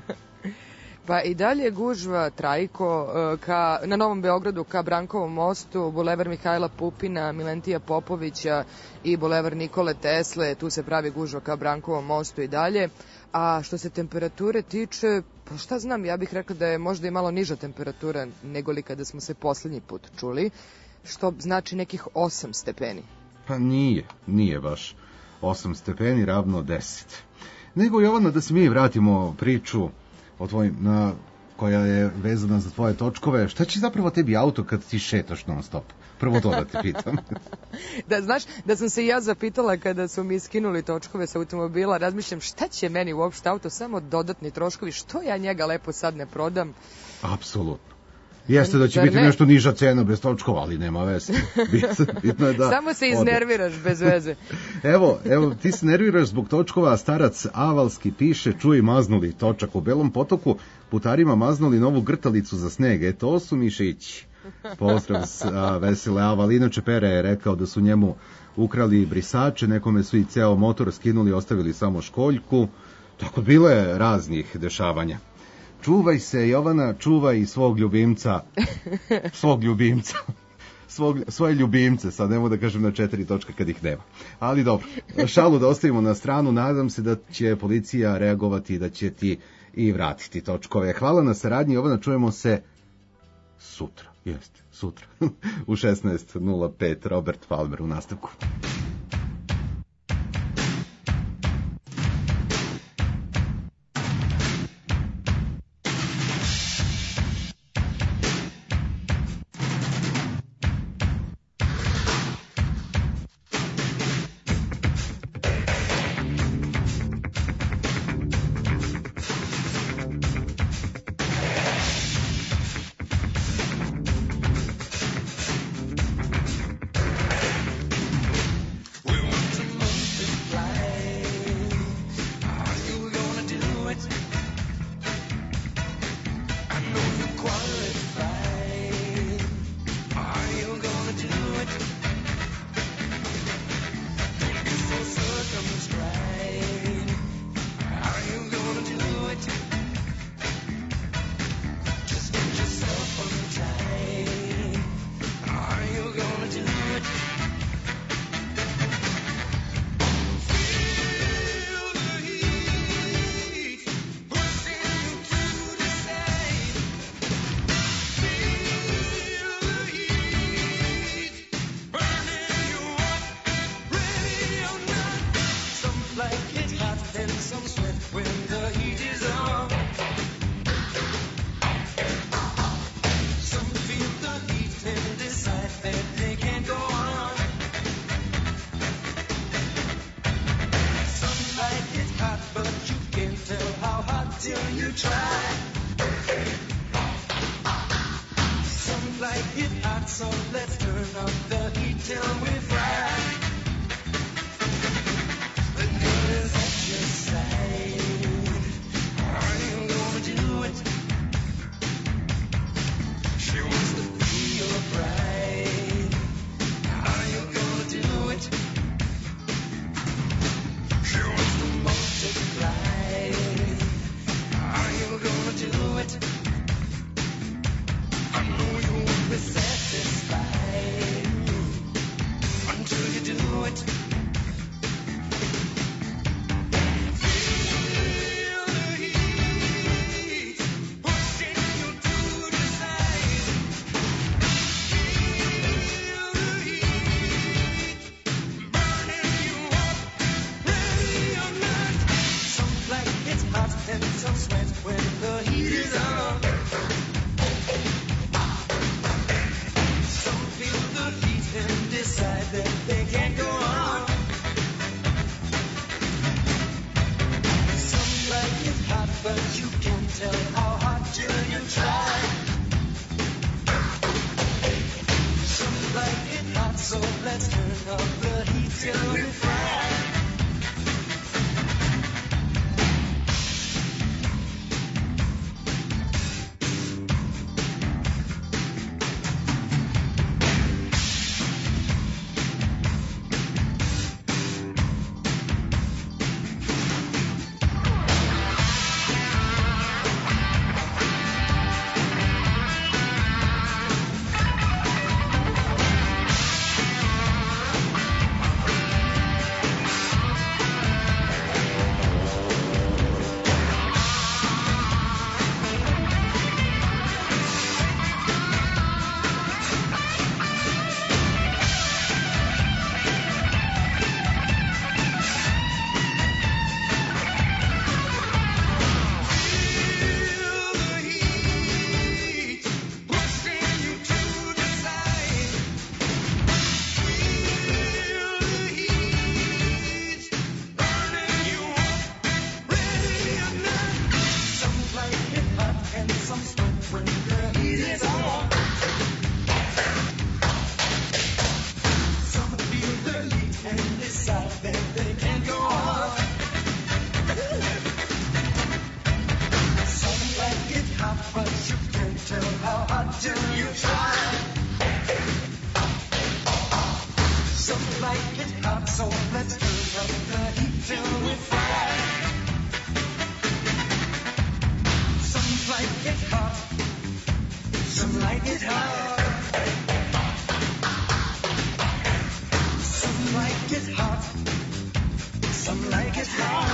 Pa i dalje gužva Trajko ka, na Novom Beogradu ka Brankovom mostu, bulevar Mihajla Pupina, Milentija Popovića i bulevar Nikole Tesle, tu se pravi gužva ka Brankovom mostu i dalje. A što se temperature tiče, pa šta znam, ja bih rekla da je možda i malo niža temperatura nego li kada smo se posljednji put čuli, što znači nekih osam stepeni. Pa nije, nije baš osam stepeni ravno deset. Nego, Jovana, da se mi vratimo priču o tvoj, na, koja je vezana za tvoje točkove. Šta će zapravo tebi auto kad ti šetaš non stop? Prvo to da te pitam. Da, znaš, da sam se i ja zapitala kada su mi skinuli točkove sa automobila, razmišljam šta će meni uopšte auto, samo dodatni troškovi, što ja njega lepo sad ne prodam? Apsolutno. Jeste da će Zar biti ne? nešto niža cena bez točkova, ali nema veze. Bitno, bitno je da Samo se ode. iznerviraš bez veze. Evo, evo, ti se nerviraš zbog točkova, a starac Avalski piše, čuj maznuli točak u Belom Potoku, putarima maznuli novu grtalicu za sneg, e to su mišići. Pozdrav s a, vesele Aval, inače Pere je rekao da su njemu ukrali brisače, nekome su i ceo motor skinuli, ostavili samo školjku, tako bilo je raznih dešavanja. Čuvaj se, Jovana, čuvaj i svog ljubimca, svog ljubimca, svog, svoje ljubimce, sad ne mogu da kažem na četiri točka kad ih nema. Ali dobro, šalu da ostavimo na stranu, nadam se da će policija reagovati i da će ti i vratiti točkove. Hvala na saradnji, Jovana, čujemo se sutra, jeste, sutra, u šesnaest nula pet, Robert Palmer u nastavku. it's on. Some feel the heat and decide that they can't go on. Some like it hot, but you can't tell how hot till you try. Some like it hot, so let's turn up the heat till we fry. Some like it hot, some like it hot. Some like it hot, some like it hot.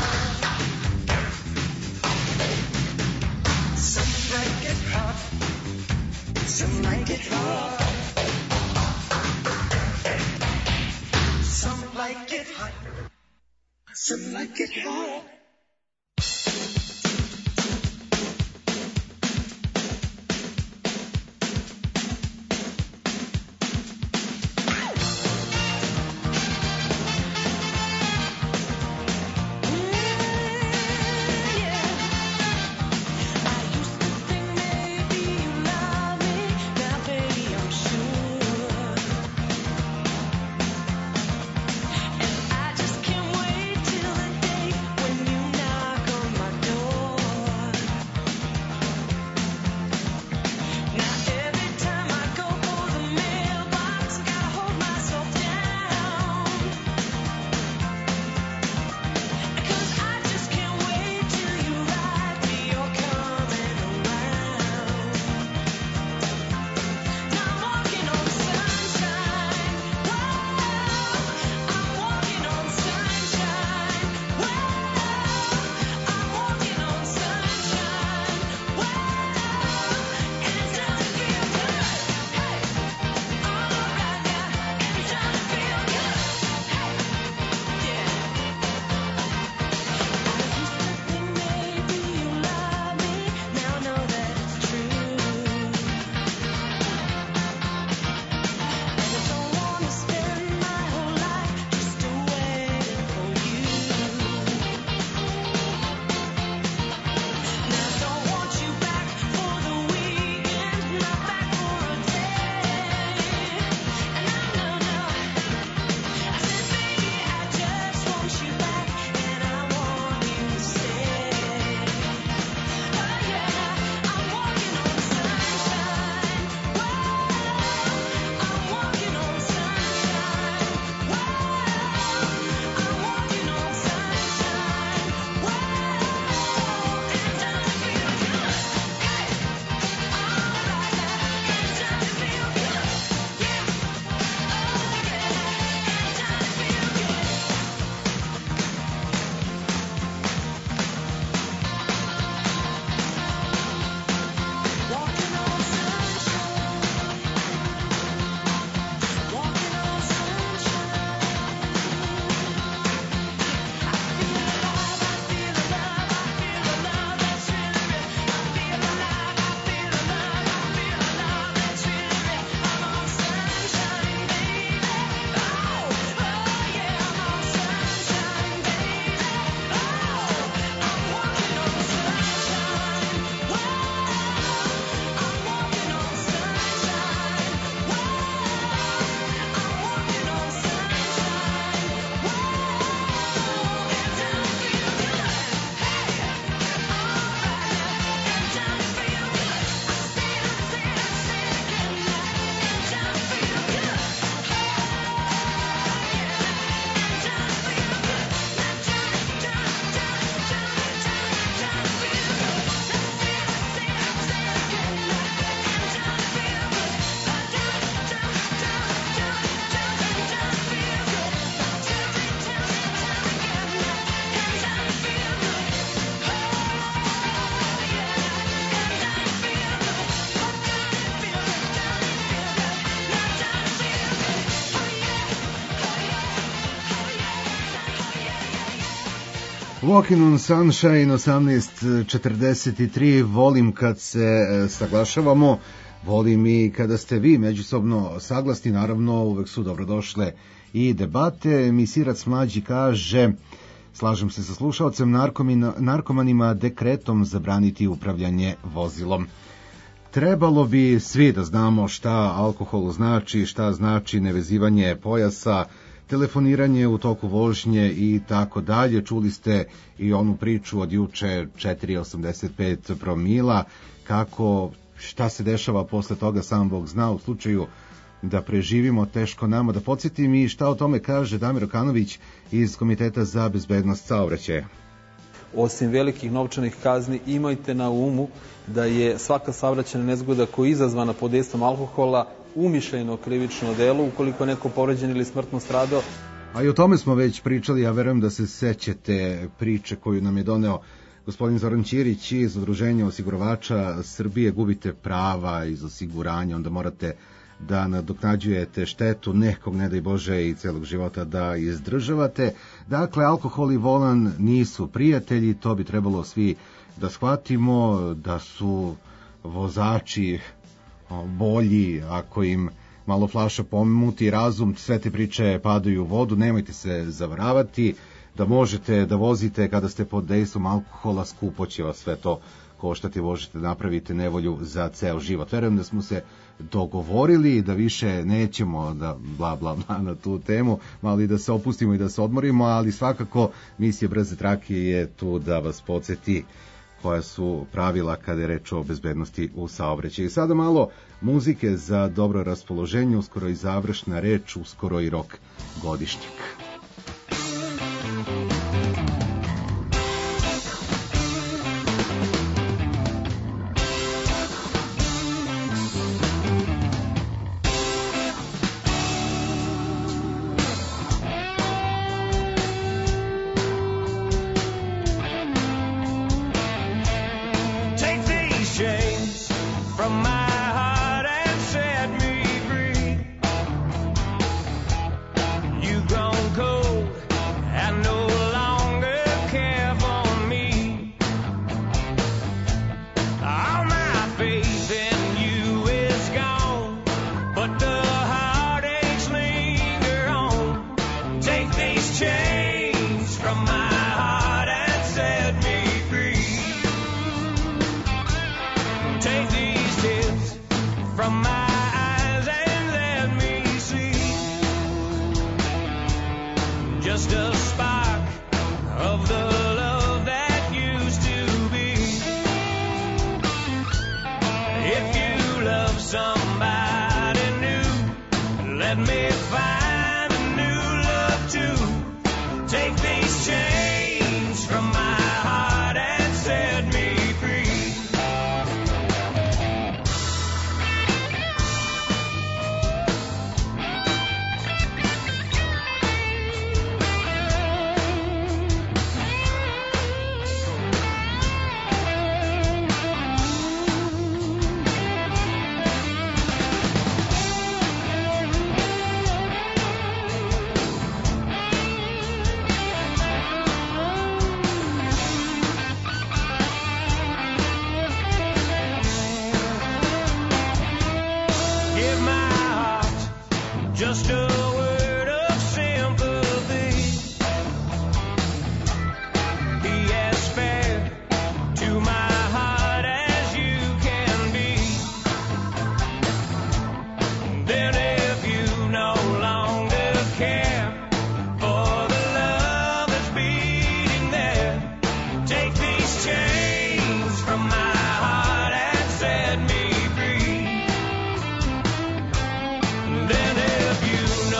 Some like it hot, some like it hot. Some like it hot, some like it hot. Walking on Sunshine, osamnaest četrdeset tri, volim kad se saglašavamo, volim i kada ste vi međusobno saglasni, naravno uvek su dobrodošle i debate. Misirac mlađi kaže, slažem se sa slušalcem, narkomanima dekretom zabraniti upravljanje vozilom. trebalo bi svi da znamo šta alkohol znači, šta znači nevezivanje pojasa, telefoniranje u toku vožnje i tako dalje. Čuli ste i onu priču od juče četiri zarez osamdeset pet promila, kako šta se dešava posle toga sam Bog zna u slučaju da preživimo, teško nama. Da podsjetim i šta o tome kaže Damir Okanović iz Komiteta za bezbednost saobraćaja. Osim velikih novčanih kazni, imajte na umu da je svaka saobraćajna nezgoda koja je izazvana pod dejstvom alkohola umišljeno krivično delo ukoliko je neko povređen ili smrtno stradao. A i o tome smo već pričali, ja verujem da se sećate priče koju nam je doneo gospodin Zoran Ćirić iz Udruženja osiguravača Srbije. Gubite prava iz osiguranja, onda morate da nadoknađujete štetu nekog, ne daj Bože, i celog života da izdržavate. Dakle, alkohol i volan nisu prijatelji, to bi trebalo svi da shvatimo, da su vozači bolji ako im malo flaša pomuti razum, sve te priče padaju u vodu. Nemojte se zavaravati da možete da vozite kada ste pod dejstvom alkohola, skupo će vas sve to koštati, možete da napravite nevolju za ceo život. Verujem da smo se dogovorili da više nećemo da bla bla bla na tu temu, malo i da se opustimo i da se odmorimo, ali svakako misija Brze trake je tu da vas podsjeti koja su pravila kada je reč o bezbednosti u saobraćaju. Sada malo muzike za dobro raspoloženje, uskoro i završna reč, uskoro i rok godišnjeg. Then if you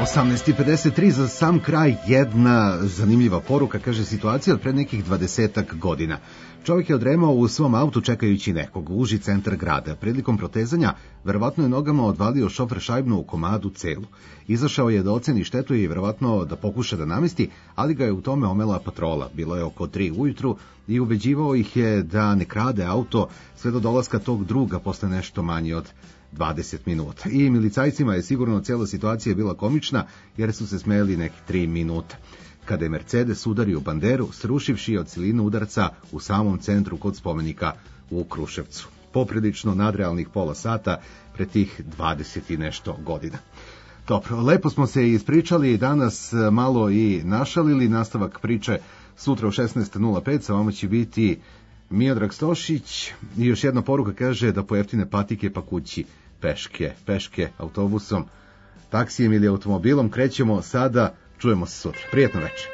osamnaest i pedeset tri za sam kraj jedna zanimljiva poruka, kaže situacija od pred nekih dvadesetak godina. Čovjek je odremao u svom autu čekajući nekog u uži centar grada. Prilikom protezanja verovatno je nogama odvalio šofer šajbnu u komadu celu. Izašao je da oceni štetu i verovatno da pokuša da namesti, ali ga je u tome omela patrola. Bilo je oko tri ujutru i ubeđivao ih je da ne krade auto sve do dolaska tog druga posle nešto manje od dvadeset minuta. I milicajcima je sigurno cijela situacija bila komična, jer su se smejali nekih tri minuta. Kada je Mercedes udario banderu, srušivši od siline udarca u samom centru kod spomenika u Kruševcu. Poprilično nadrealnih pola sata pre tih dvadeset i nešto godina. Dobro, lepo smo se ispričali, danas malo i našalili. Nastavak priče sutra u šesnaest nula pet, sa vama će biti Miodrag Stošić. I još jedna poruka kaže da pojeftine patike pa kući peške, peške autobusom, taksijem ili automobilom. Krećemo sada, čujemo se sutra. Prijetno večer.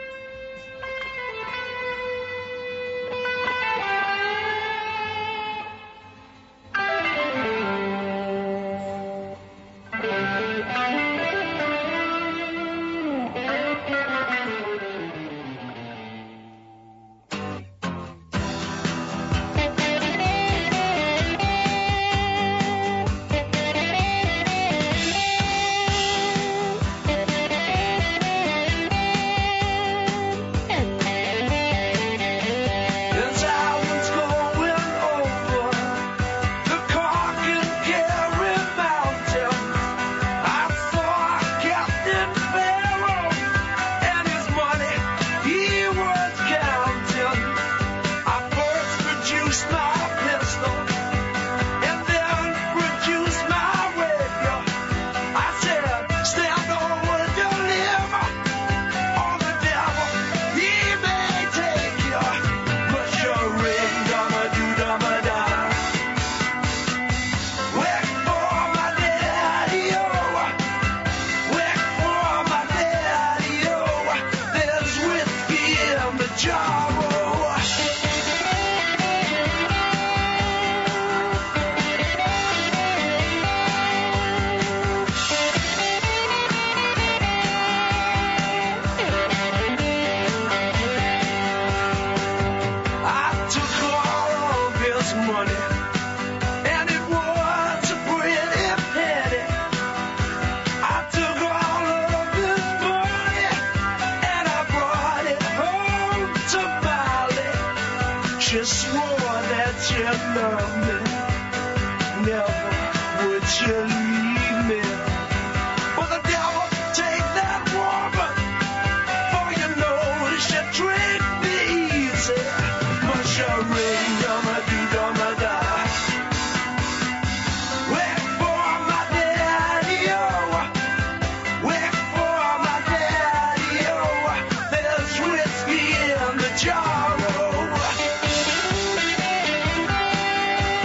Jar.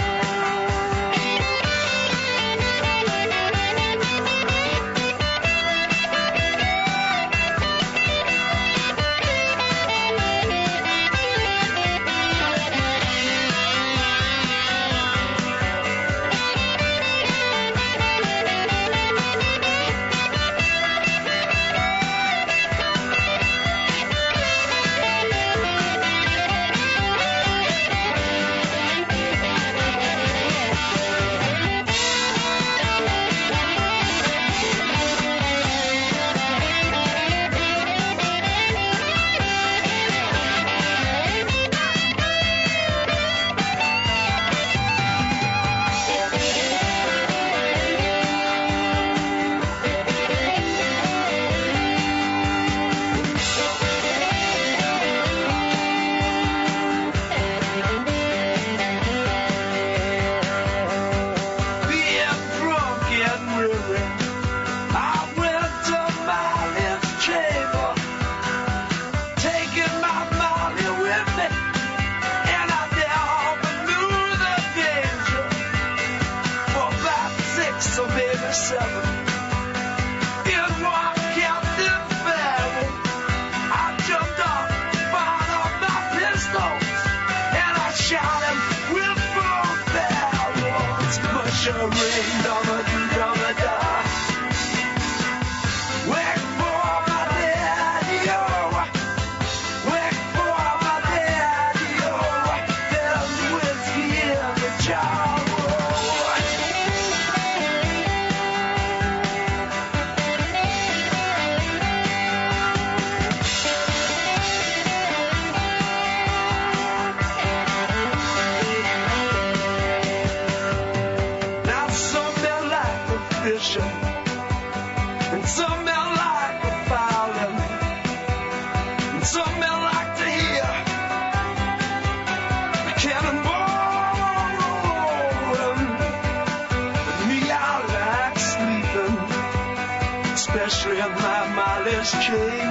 Some men like to hear the cannonball rolling. But me, I like sleeping, especially in my mileage cage.